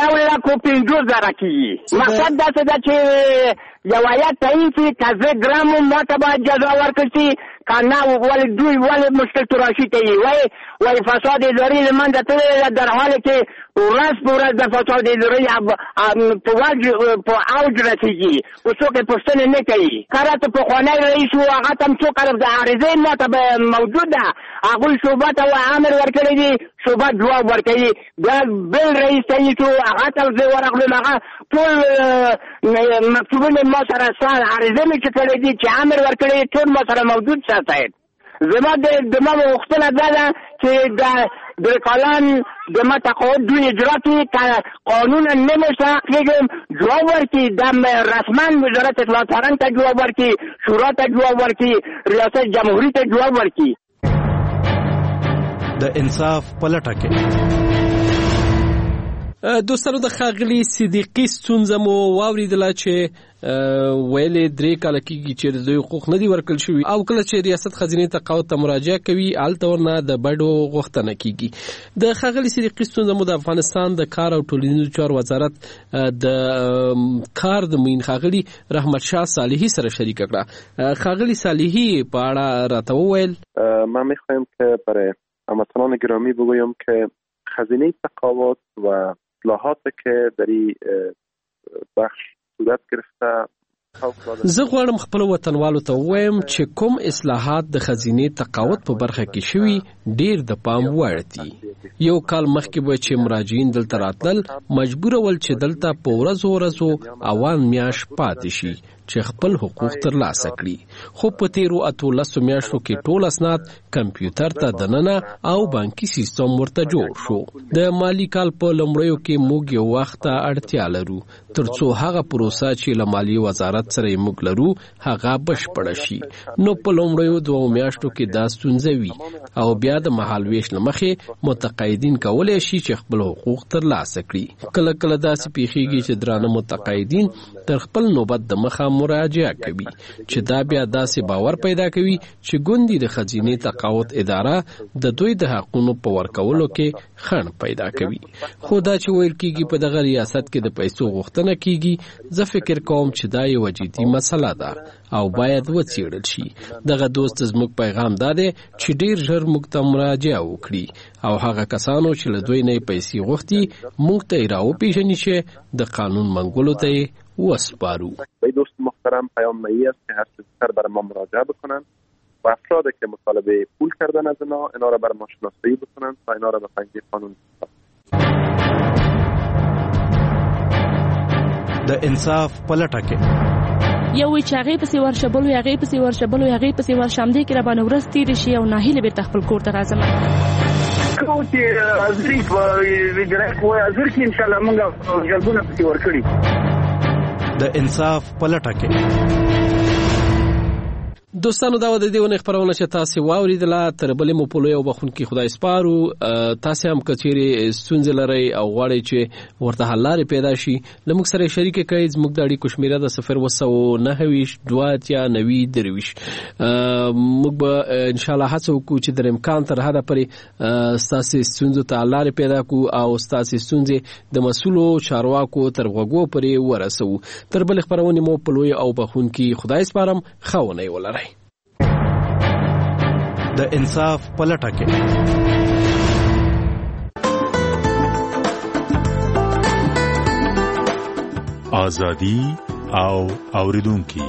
1,50,000 کېږي. مقصد داسې ده چې یو آیات تعیین شي که زه ګرام ما ته باید جزا ورکړل شي که نه ولې دوی ولې مشکل تراشي کوي وایي فساد اداري له منځه تللی ده در حاله کې ورځ په ورځ د فساد اداري په اوج رسېږي خو څوک یې پوښتنې نه کوي. کله ته پخوانی رئیس و هغه ته هم څو کله د عارضې ما ته موجود ده هغوی شعبه ته امر ورکړی دي شعبه جواب ورکوي. بیا بل رئیس تعیین شو هغه ته زه ورغلم هغه ټول مکتوبونه ما سره عارضه مې چې کړی دي چې امر ورکړی ټول ما سره موجود ساتئ. زما د ما غوښتنه دا ده چې د کالان د ما تقاعد دوی اجرا کړي که قانونا نه مستحق کېږم جواب ورکړي دا رسما وزارت اطلاعات فرهنګ ته جواب ورکړي شورا ته جواب ورکړي ریاست جمهوري ته جواب ورکړي. د انصاف په لټه کې دوستانو د ښاغلي صدیقي ستونزه مو واورېدله چې ویلې 3 کاله کېږي چې د دوی حقوق نه دي ورکړل شوي او کله چې ریاست خزینې تقاعد ته مراجعه کوي هلته ورنه د بډو غوښتنه کېږي. د ښاغلي صدیقي ستونزه مو د افغانستان د کار او ټولنیزو چارو وزارت د کار د معین ښاغلي رحمت شاه صالحي سره شریکه کړه. ښاغلي صالحي په اړه راته وویل من میخوایم که برای هموطنان گرامی بگویم که خزینه تقاعد و اصلاحات که در این بخش صورت گرفته زه غواړم خپل وطنوالو ته ووایم چې کوم اصلاحات د خزینې تقاعد په برخه کې شوي ډیر د پام وړ دي. یو کال مخکې به چې مراجعین دلته راتلل مجبور ول چې دلته په ورځو اوان میاش پاتې شي چې خپل حقوق ترلاسه کړي خو په تیرو 18 میاشتو کې ټول اسناد کمپیوټر ته دننه او بانکي سیستم ورته جوړ شو د مالی کال په لومړیو کې موږ یو وخت اړتیا لرو ترڅو هغه پروسه چې له مالی وزارت سره موږ لرو هغه بشپړ شي نو په لومړیو 2 میاشتو کې دا ستونزه وي او بیا د مهال ویش لمخې متقاعدین کولای شي چې خپل حقوق ترلاسه کړي کله کله داسې پیښیږي چې درانه متقاعدین تر خپل نوبت د مخه مراجعه کوي چې دا بیا داسې باور پیدا کوي چې ګوندی د خزینه تقاعد اداره د دوی د حقوقو په ورکولو کې خنډ پیدا کوي خو دا چې ویل کیږي په دغه ریاست کې د پیسو غوښتنه کیږي زه فکر کوم چې دا یو جدي مسله ده او باید وڅېړل شي دغه دوست زموږ پیغام دا دی چې ډیر ژر موږ ته مراجعه وکړي او هغه کسانو چې له دوی نه پیسې غوښتي موږ ته راوپیژني چې د قانون منګولو ته وسپارو. دوست محترم پیام مایی است که هر چیزتر بر ما مراجعه بکنند و افرادی که مطالبه پول کردن از اینا را بر ما شناسایی بکنند تا اینا را به پنجه قانون د انصاف پلټه کې یو چې هغه پسې ورشبل وي هغه پسې ورشبل وي هغه پسې ورشمدې کې را باندې ورځ تیر شي او ناهیله به خپل کور ته راځم کوتي ازریک و ویډرک و ازر کې ان شاء الله موږ جلبونه پسې ورکړي د انصاف پلټه کې دوستانو دا د دیونه خبرونه چې تاسو واوریدله تر بلې مو په لوی او بخونکي خدای سپارو تاسو هم کچيري ستونزې لري او غواړئ چې ورته حل لارې پیدا شي لمک سره شریک کړئ زموږ د اړیکو شمیره د 029 موږ به ان شاء الله هڅه وکړو چې د امکان تر حده پرې تاسو ستونزو ته حل لارې پیدا کړو او تاسو ستونزې د مسولو چارواکو تر وګو پرې ورسو تر بلې خبرونه مو په لوی او بخونکي خدای سپارم خاونې ولرئ د انصاف پلټه کې ازادي او اوریدونکو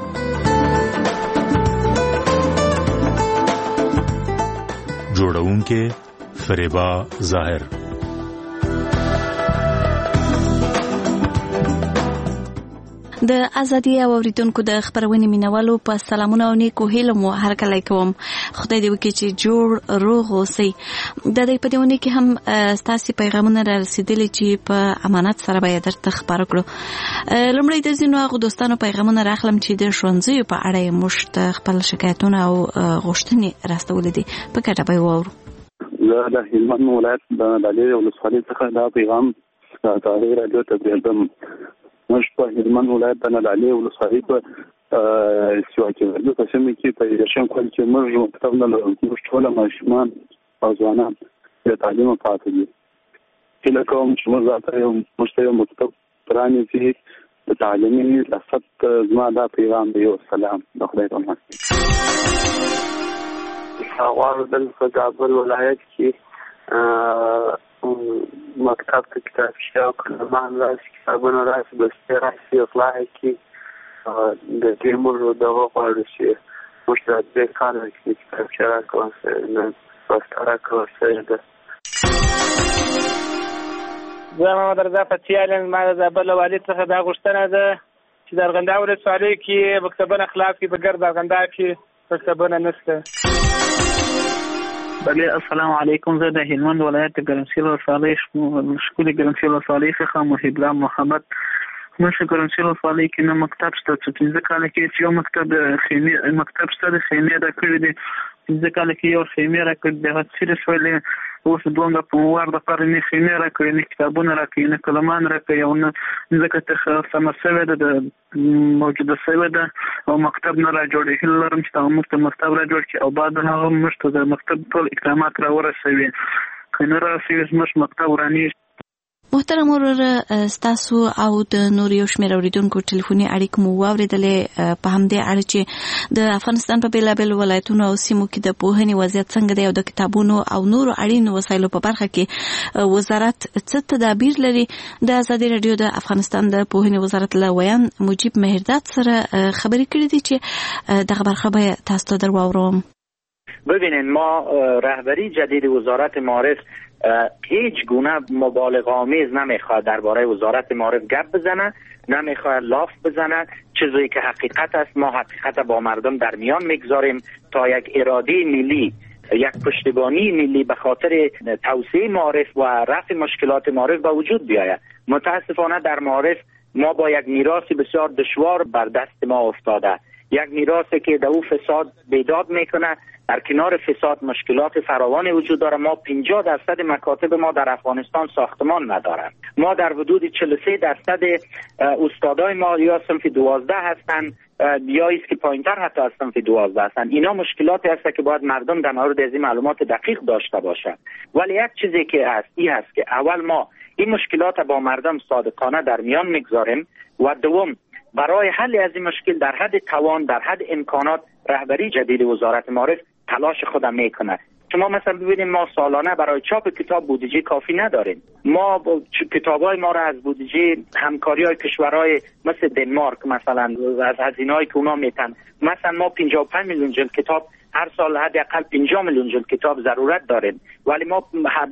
جوړونکو فریبا ظاهر د ازادي او اوریدونکو د خبرونې مینوالو په سلامونه او نیکو هیله مو هرکلی کوم خدای دې وکړي چې جوړ روغ اوسئ د دې په دیونه کې هم ستاسو پیغامونه را رسیدلي چې په امانت سره باید درته خبر کړو لومړی د ځینو هغو دوستانو پیغامونه راخلم چې د ښوونځیو په اړه یې موږ خپل شکایتونه او غوښتنې راستولې دي په ګډه به یې واورو زه د هلمند ولایت د دالۍ ولسوالۍ څخه دا پیغام تاسو راډیو ته پرېږدم موږ په هلمند ولایت د دالۍ ولسوالۍ په سیوا کې د قسمي کې په ریشن کول چې موږ مکتب نه لرو موږ ټول ماشومان او ځوانان د تعلیم پاتې دي کله کوم چې موږ ته یو مکتب پرانیزي د تعلیمي ریاست زما دا پیغام دی سلام د خدای په امان غواړو دلته کابل ولایت کې مکتب ته کتابچه او قلمان راشي کتابونه راشي بستې راشي اخلاق کې د دې موږ دغه غواړو چې موږ ته دې کار وکړي کتابچه راکړو نه بسته راکړو ده زه محمد رضا فتیالن ما د بل والد څخه دا غوښتنه ده چې د ارغنداب ولسوالۍ کې مکتبونه خلاف کې په ګرد ارغنداب کې مکتبونه نشته بله السلام علیکم زه د هلمند ولایت د ګرمسیر ولسوالۍ ښکلې ګرمسیر ولسوالۍ څخه محب الله محمد موږ ګرمسیر ولسوالۍ کې نه مکتب شته چې 15 کاله کې یو مکتب شته د خیمې را کړی دی 15 کاله کې یو خیمې را کړی دی هغه څیرې شولې اوس دومره په وار د پاره نه خیمې را کړی نه کتابونه را کړی نه کلمان را کړی او نه ځکه ته سمه شوې ده د موجوده شوې ده او مکتب نه را جوړې هیله لرم چې موږ ته مکتب را جوړ کړي او بعد هغه موږ ته د مکتب ټول اقدامات را ورسوي که نه راسوي زموږ مکتب ورانیږي محترم ورور ستاسو او د نور یو شمېر اوریدونکو ټلیفوني اړیکې مو واورېدلې په همدې اړه چې د افغانستان په بېلابېلو ولایتونو او سیمو کې د پوهنې وضعیت څنګه دی او د کتابونو او نورو اړینو وسایلو په برخه کې وزارت څه تدابیر لري د ازادي راډیو د افغانستان د پوهنې وزارت له ویان مجیب مهرداد سره خبرې کړې دي چې دغه برخه به تاسو ته در واوروم. ببینید ما رهبری جدید وزارت معارف هیچ گونه مبالغه آمیز نمیخواد درباره وزارت معارف گپ بزنه، نمیخواد لاف بزنه. چیزی که حقیقت است ما حقیقت با مردم در میان میگذاریم تا یک اراده ملی، یک پشتیبانی ملی به خاطر توسعه معارف و رفع مشکلات معارف به وجود بیاید. متاسفانه در معارف ما با یک میراث بسیار دشوار بر دست ما افتاده، یک میراثی که در او فساد بیداد میکنه. در کنار فساد مشکلات فراوان وجود داره. ما 50% مکاتب ما در افغانستان ساختمان ندارن. ما در حدود 43% استادای ما یا صنف 12 هستند یا است که پایینتر حتی از صنف 12 هستند. اینا مشکلاتی هست که باید مردم در مورد از این معلومات دقیق داشته باشند. ولی یک چیزی که هست این هست که اول ما این مشکلات با مردم صادقانه در میان میگذاریم و دوم برای حل از این مشکل در حد توان، در حد امکانات رهبری جدید وزارت معارف تلاش خود میکنه. شما مثلا ببینید ما سالانه برای چاپ کتاب بودجه کافی نداریم. ما کتابای ما را از بودجه همکاری‌های کشورهای مثل دنمارک مثلا از هزینه‌ای که اونا میتن، مثلا ما 55 میلیون جلد کتاب هر سال حداقل 50 میلیون جلد کتاب ضرورت داریم، ولی ما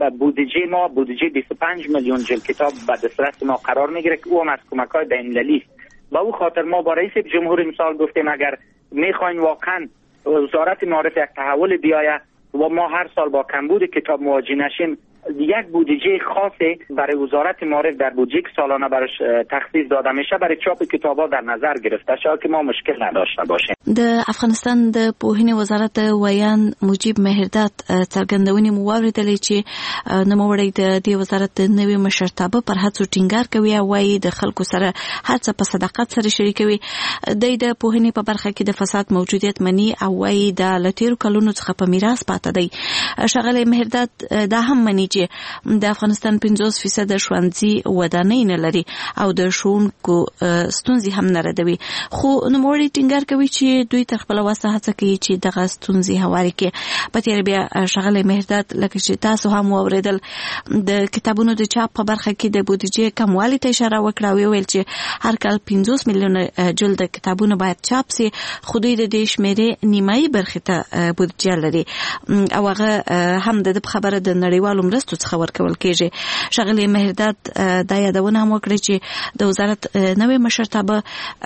بودجه 25 میلیون جلد کتاب به دسترس ما قرار میگیره که او هم از کمک‌های بین‌المللی است. با او خاطر ما با رئیس جمهور مثال گفتیم اگر میخواین واقعا وزارت معارف یک تحول بیاید و ما هر سال با کمبود کتاب مواجه نشیم، یک بودجه خاصی برای وزارت معارف در بودجه که سالانه براش تخصیص داده میشه برای چاپ کتابا در نظر گرفته شد که ما مشکل نداشته باشیم. د افغانستان د پوهنې وزارت ویان مجيب مهرداد څرګندونې مو واوریدلې چې نوموړی د دې وزارت د نوي مشرتابه پر هڅو ټینګار کوي او وايي د خلکو سره هڅه په صداقت سره شریکوي. د پوهنې په برخه کې د فساد موجودیت مني او وايي د لتیرو کلونو څخه په میراث پاتې دی. ښاغلی مهرداد دا هم مني چې د افغانستان 50% ښوونځي ودانۍ نه لري او د ښوونکو ستونزې هم نه ردوي، خو نوموړی ټینګار کوي چې دوی تر خپل وسه هڅه کوي چې دغه ستونزې هواري کړي. په تیر بیا ښاغلی مهرداد لکه چې تاسو هم واوریدل د کتابونو د چاپ په برخه کې د بودیجې کموالي ته اشاره وکړه او ویل چې هر کال 50 میلیونه جلد کتابونه باید چاپ سي، خو دوی د دې شمیرې نیمایي برخې ته بودیجه لري او هغه هم د خبره د نړیوالو مرستو څخه ورکول کېږي. ښاغلی مهرداد دا یادونه هم وکړه چې د وزارت نوې مشرتابه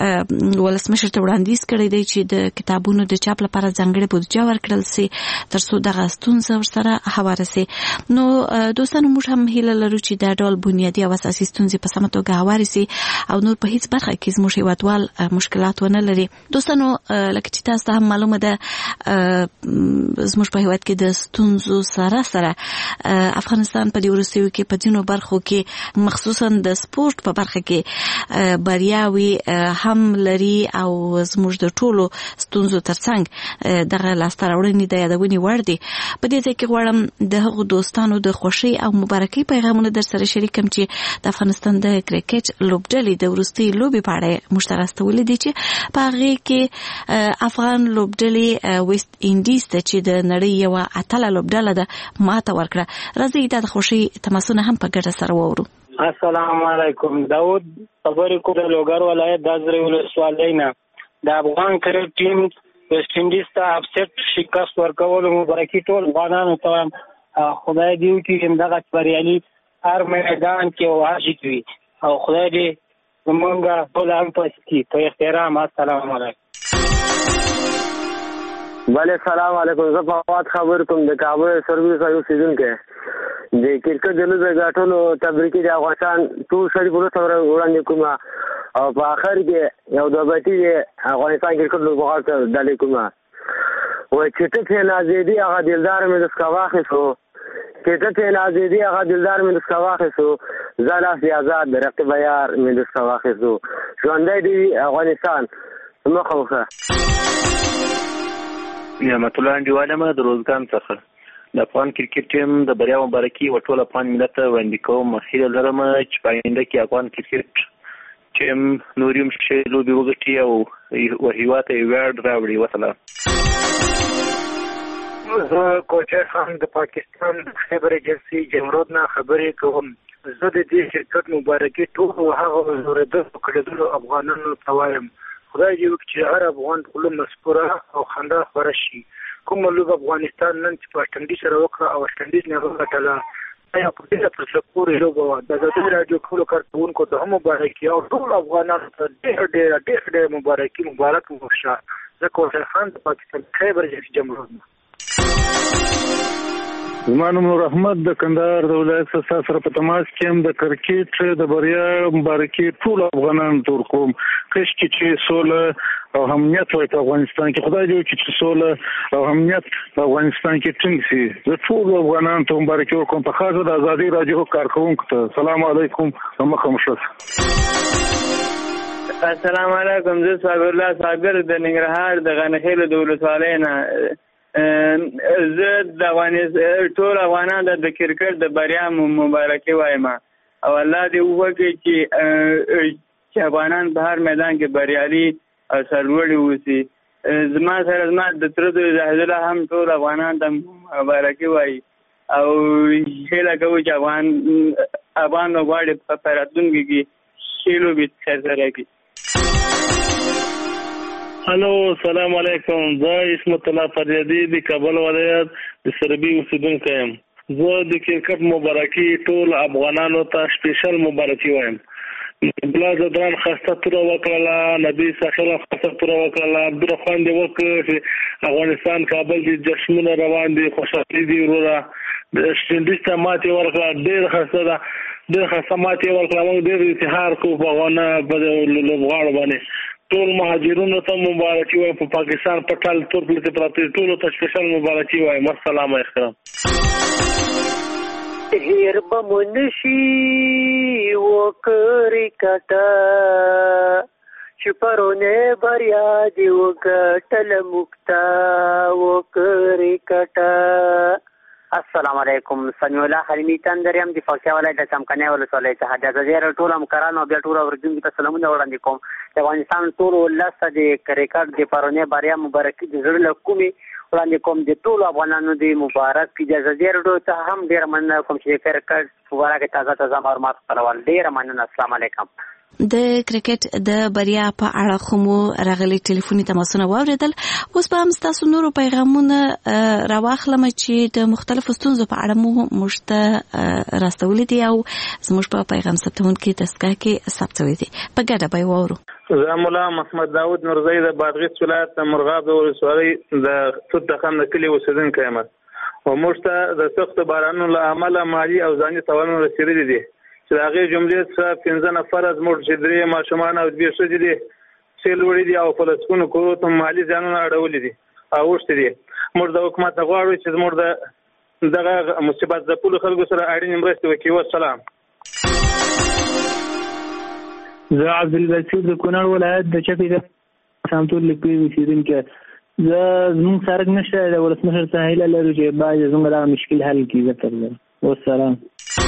ولسمشر ته وړاندیز کړی دی چې د کتابونو د چاپ لپاره ځانګړې بودیجه ورکړل سي ترڅو دغه ستونزه ورسره هواره سي. نو دوستانو موږ هم هیله لرو چې دا ډول بنیادي او اساسي ستونزې په سمه توګه هوارې سي او نور په هیڅ برخه کې زموږ هیوادوال مشکلات ونه لري. دوستانو لکه چې تاسو ته هم معلومه ده زموږ په هیواد کې د ستونزو سره سره افغانستان په دې وروستیو کې په ځینو برخو کې مخصوصا د سپورت په برخه کې بریاوي هم لري او زموږ د ټولو ستونزو ترڅنګ دغه لاسته راوړنې د یادونې وړ دي. په دې ځای کې غواړم د هغو دوستانو د خوښۍ او مبارکۍ پیغامونه در سره شریکم چې د افغانستان د کرکټ لوبډلې د وروستۍ لوبې په اړه موږ ته راستولې دي چې په هغې کې افغان لوبډلې ویسټ انډیز ته چې د نړۍ یوه اتله لوبډله ده ماته ورکړه. راځئ دا د خوښۍ تماسونه هم په ګډه سره واورو. السلام علیکم. داود خبرې کوم د لوګر ولایت د ازرې ولسوالۍ نه. د افغان کرکټ ټیم ویسټ انډیز ته اپسیټ شکست ورکولو مبارکي ټول افغانانو ته وایم. خدای دې وکړي چې دغه بریالي هر میدان کې واجب وي او خدای دې زمونږ ټول هم پاتې کړي. په احترام السلام علیکم. بله سلام علیکم. زه فواد خبر کوم د کابل سرویس ایو سیزن کې د کرکټ د لوبې غاټولو تبریکي د افغانستان ټول شریک ورته وړاندې کوم او په اخر کې یو د بټي افغانستان کرکټ لوبغاړو ته ډالې کوم و چې ته نازیدي هغه دلدار مې د سکواخې شو چې ته نازیدي هغه دلدار مې د سکواخې شو زالا فی آزاد رقیب یار مې د سکواخې شو ژوندۍ دی افغانستان مخه نعمت الله انډیواله ما د روزګان څخه د افغان کرکټ ټیم د بریا مبارکي و ټول افغان ملت ته وړاندې کوم. هیله لرم چې په آینده کې افغان کرکټ ټیم نور هم ښې لوبې وګټي او هیواد ته ویاړ راوړي. وسلام. زه کوچر خان د پاکستان خبر ایجنسی جمرود نه خبرې کوم. زه د دې کرکټ مبارکي ټول هغه زوردو کړدلو افغانانو ته وایم. خدای دې وکړي چې هر افغان خپله مسپوره او خندا خوره شي. کومه لوبه افغانستان نن چې په اسټنډیز سره وکړه او اسټنډیز نه وګټله یا په دې پر سپورې لوګو د ازادي راډیو ټول کارکونکو ته هم مبارکي او ټول افغانانو ته ډېر مبارک وشه. زه کوثر خان د پاکستان خیبر جمهوریت. زما نوم نور احمد د کندهار د ولایت څخه سره په تماس کې هم د کرکټ د بریا مبارکي ټول افغانانو ته ورکوم. کښ چې سوله او امنیت وي په افغانستان کې، خدای دې وکړي چې سوله او امنیت په افغانستان کې ټینګ شي. زه ټول افغانانو ته مبارکي ورکوم، په خاصه د ازادي راډیو کارکونکو ته. السلام علیکم ومخه مشرف. السلام علیکم. زه صابر الله صابر د ننګرهار د غنخیل د ولسوالۍ نه. زه د ټول افغانانو د کرکټ د بریا مبارکي وایم او الله دې وکړي چې افغانان په هر میدان کې بریالي او سرلوړي اوسي. زما د تره زوی زاهدالله هم ټول افغانان ته مبارکي وایي او هیله کوو چې افغان لوبغاړي په راتلونکي کې ښې لوبې ترسره کړي. هلو السلام علیکم. زه عصمت الله فریادي د کابل ولایت د سربي اوسیدونکی یم. زه د کرکټ مبارکي ټول افغانانو ته سپیشل مبارکي وایم. بلا زدران خاصه توره وکړه، نبی ساخل خاصه توره وکړه، عبدالرحمن دی وکړه، افغانستان کابل دي جشنونه روان دي، خوشحالي دي وروره. د سټنډیسته ماتې ورکړه، ډېر خاصه ده، ډېر خاصه ماتې ورکړه. موږ ډېر افتخار کوو په افغانه په لوبغاړو باندې. ټول مهاجرونو ته مبارکي وایم، په پاکستان په ټال تور پلته پراته ټولو ته سپیشل مبارکي وایم. السلام علیکم. هیر بمنشي وکړی کټا چې پرونه بریا دی وکټل مکتا وکړی کټا. السلام علیکم. سمیع الله حلیمی تندریم د فاکیا ولایت د چمکنه ولسوالۍ څخه د ازادي ټول همکارانو بیا ټول اوریدونکو ته سلامونه وړاندې کوم. د افغانستان ټول ولس د کرکټ د پرونه بریا مبارکي د زړه له کومې وړاندې کوم. د ټول افغانانو د مبارک د ازادي ته هم ډېر مننه کوم چې کرکټ مبارک تازه معلومات خپلول. ډېر مننه. السلام علیکم. د کرکټ د بریا په اړه خو راغلي ټلیفوني تماسونه واوریدل. اوس به هم تاسو نورو پیغامونه راواخلم چې د مختلفو ستونزو په اړه مو مشته راستولې دي او زموږ په پیغام ثبتونکو دستګاه کې ثبتوي دي. په ګډه به وورو. زه مولا محمد داود نورزی د بادغیس ولایت مرغاب د ولسوالۍ د توت خان د کلي اوسیدونکی یم او موږ ته د سختو بارانونو له امله مالي او ځاني تاوانونه رسېدلي دي چې د هغې جملې څخه 15 نفره زموږ چې 3 ماشومان او 2 ښځې دي څه لوړي دي او په لسګونو کورو ته مالي زیانونه اړولي دي او اوښتي دي. موږ د حکومت نه غواړو چې زموږ دغه مصیبت ځپلو خلکو سره اړینې مرستې وکړي. والسلام. زه عبدالبصیر د کونړ ولایت د چپې د سامتور لیکوي اوسیدونکی. زه زموږ سرک نشته د ولسمشر څخه هیله لرو چې باید زموږ دغه مشکل حل کړي. زه تر والسلام.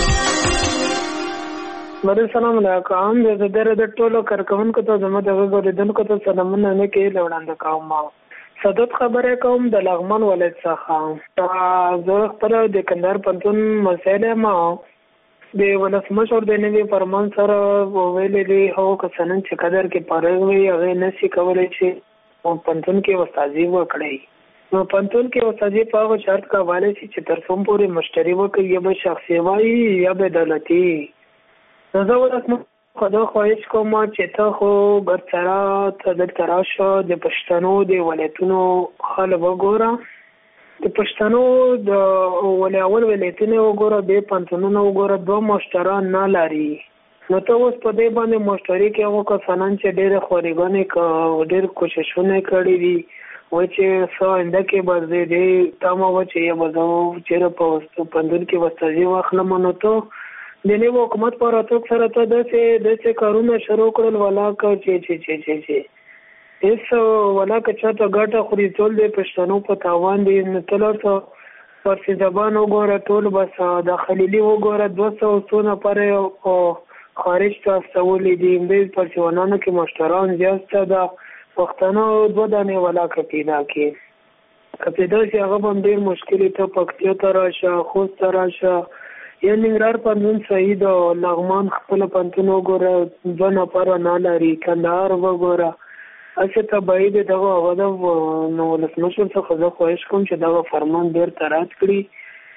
السلام علیکم. د ټولو کارکونکو ته زما د غوړیدونکو ته سلامونه نه کې لوړاند کوم. صدت خبره کوم د لغمان ولایت څخه. زه خپل د کندهار پنځون مسایل ما د ولسمشر د نوي فرمان سره ویلې دي هو کسانن چې قدر کې پاره وي هغه نشي کولای چې پنځون کې وستازي وکړي. نو پنځون کې وستازي په هغه شرط کا والي چې تر څوم پورې مشتري وکړي یا به شخصي وای یا به دولتي. زه ولسمشر خدا خواهش کوم چې ته خو ګرځرا ته د تراشه د پښتنو د ولایتونو حال وګوره. د پښتنو د ولایت ولایتونه وګوره به پنځونو وګوره دوه مشتران نه لري. نو ته اوس په دې باندې مشتري کې هغه کسان چې ډېر خوريګانې کا ډېر کوششونه کړې دي و چې څنګه کې بس دې تاسو و چې یو ځو چې په پندون کې وستازي واخلم نو ته د نوو حکومت پر اتوک سره ته د څه کارونه شروع کړل ولا چې ایس ولا که چاته ګټه خوري ټول د پښتنو په تاوان دي. نو تلر څه پر زبان وګوره ټول بس د خلیلی وګوره 200 سونه پر خارج ته استولې دي د پرچوانانو کې مشتران زیاته ده پښتنو دوه دانه ولا که پیدا کې کپیدا چې هغه هم ډیر مشکل ته پکتیا ته راشه خوست ته راشه یا ننګرهار پنځون صحیح ده. لغمان خپل پنځون وګوره دوه نفر نه لري. کندهار وګوره اڅه ته باید دغه غوډه نو ولسمشر څخه زه خواهش کوم چې دغه فرمان ډیر ترات کړي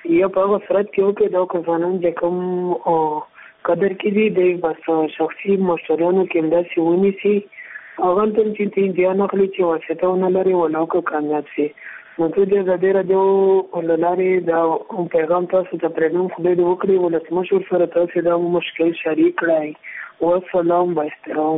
یا په هغه صورت کې وکړي دا کسانان چې کوم قدر کې دي د بس شخصي مشتریانو کې همداسې ونیسي هغه ته چې انتظار اخلي چې واسطه ونه لري ولا که کامیاب شي. نو ته د ازادي راډیو له لارې دا پیغام تاسو ته پرېږدم خدای دې وکړي ولسمشر سره تاسو دا مشکل شریک کړئ. والسلام با احترام.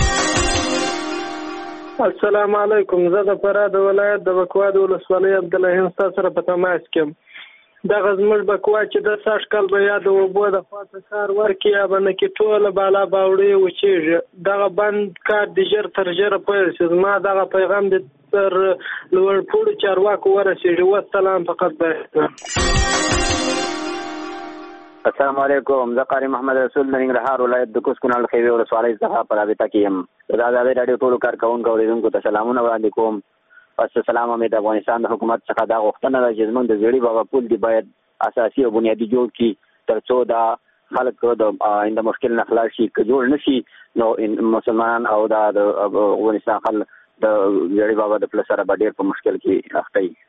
السلام علیکم. زه د فراه د ولایت د بکوا د ولسوالۍ عبدالرحیم ستا سره په تماس کې یم. دغه زموږ بکوا چې د سږ کال به یا د اوبو د خوا څخه کار ورکړي یا به نه کې ټوله بالا باوړې وچېږي. دغه بند کار د ژر تر ژره پیل شي. زما دغه پیغام د تر لوړپوړو چارواکو ورسېږي. والسلام فقط به السلام علیکم. زه قاری محمد رسول د ننګرهار ولایت د کوز کونړ خیوې ولسوالۍ څخه په رابطه کې یم. د ازادي راډیو ټولو کارکوونکو اورېدونکو ته سلامونه وړاندې کوم. پس سلام مې د افغانستان د حکومت څخه دا غوښتنه ده چې زموږ د زیړي بابا پل دی باید اساسي او بنیادي جوړ کړي ترڅو دا خلک د آینده مشکل نه خلاص شي. که جوړ نشي نو مسلمانان او د افغانستان خلک د زیړي بابا د پل سره به ډېر په مشکل کې اخته وي.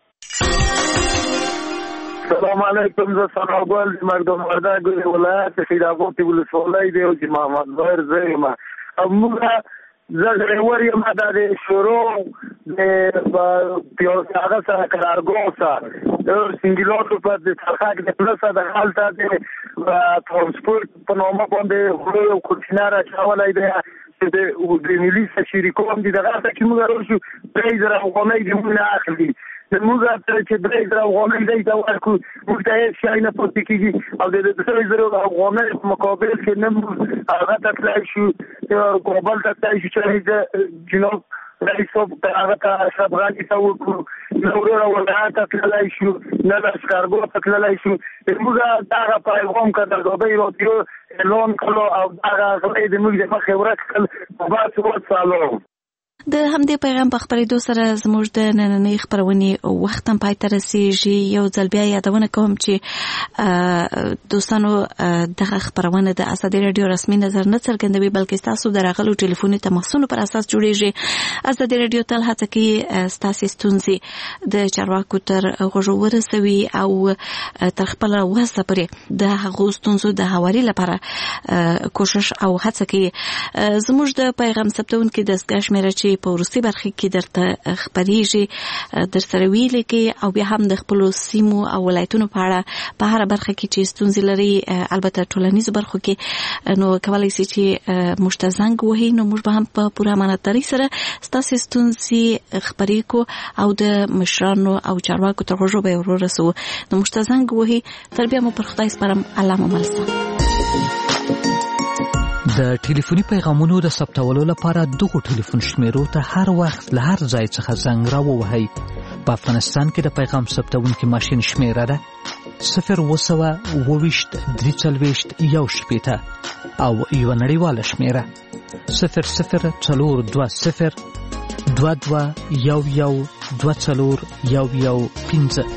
السلام علیکم. زه ثناګل د مردم وردګ ولایت سیداباد ولسوالۍ دی او چې محمد ظاهر زه یم. موږ زه ډریور یم د شروع د هغه سره قرارګاه سره د سنګلاتو په د څرخک د پلسه د هلته د ترانسپورت په نامه باندې غلو یو کوچنی راچولی دی چې د ملي شریکان دي دغه ته چې موږ راشو 3000 افغانۍ د موږ نه اخلي. موږ ته چې 3000 افغانۍ دی ته ورکړو موږ ته هېڅ شی نه پاتې کېږي او د 3000 افغانۍ په مقابل کې نه موږ هغه ته تللی شو کابل ته تللی شو چې جناب رئیس صاحب هغه ته اشرف غني ته وکړو نه وروره ولایت ته تللی شو نه لښکرګاه ته تللی شو. موږ دغه پیغام که د ازادۍ راډیو اعلان کړو او دغه غلی د موږ د مخې ورک کړل. بس والسلام. د همدې پیغام په خپرېدو سره زموږ د نننۍ خپرونې وخت هم پای ته رسېږي. یو ځل بیا یادونه کوم چې دوستانو دغه خپرونه د ازادي راډیو رسمي نظر نه څرګندوي بلکې ستاسو د راغلو ټلیفوني تماسونو پر اساس جوړېږي. ازادي راډیو تل هڅه کوي ستاسې ستونزې د چارواکو تر غوږو ورسوي او تر خپله وسه پورې د هغو ستونزو د هواري لپاره کوشش او هڅه کوي. زموږ د پیغام ثبتونکي دستګاه شمېره چې په وروستۍ برخه کې درته خپرېږي در سره ویلې کې او بیا هم د خپلو سیمو او ولایتونو په اړه په هره برخه کې چې ستونزې لري البته ټولنیزو برخو کې نو کولی شي چې موږ ته زنګ ووهي نو موږ به هم په پوره امانتدارۍ سره ستاسې ستونزې خپرې کړو او د مشرانو او چارواکو تر غوږو به یې ورسوو. نو موږ ته زنګ ووهي. تر بیا مو پر خدای سپارم. الله مو مل شه. د ټلیفوني پیغامونو د ثبتولو لپاره دغو ټلیفون شمیرو ته هر وخت له هر ځای څخه زنګ راووهئ. په افغانستان کې د پیغام ثبتونکي ماشین شمیره ده 0202341 او یو نړیواله شمیره 002022112415.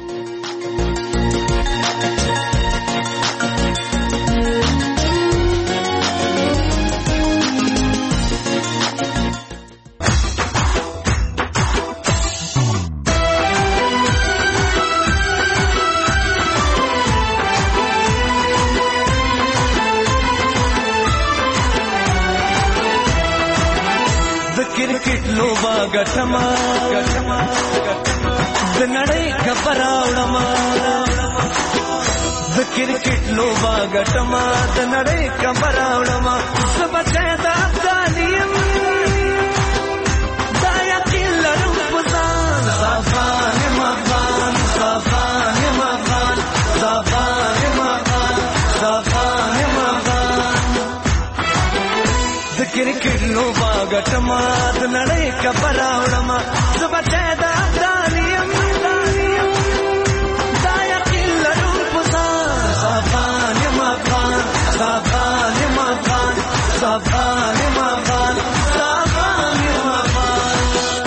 ګټما د نړۍ خبر راوړما د کرکټ لوبا ګټما د نړۍ خبر راوړما سبته د افغانیم دا یقین لرم پزان صافان مغان صافان مغان صافان مغان صافان مغان د کرکټ لوبا ګټما د نړۍ خبر راوړما سبته د افغانیم دا یقین لرم پزان صافان مغان صافان مغان صافان مغان صافان مغان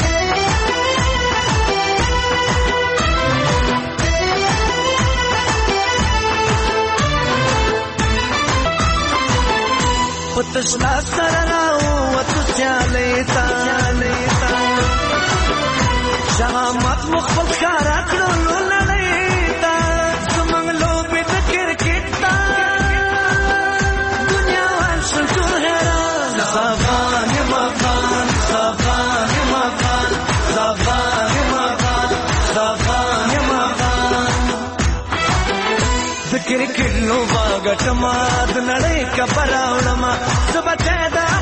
پتشلا سرناو وتسیالیتا شامت مخبل کارا کړو نړیتا کرکټ لوبه ګټما د نړۍ کبراوړما زبته دا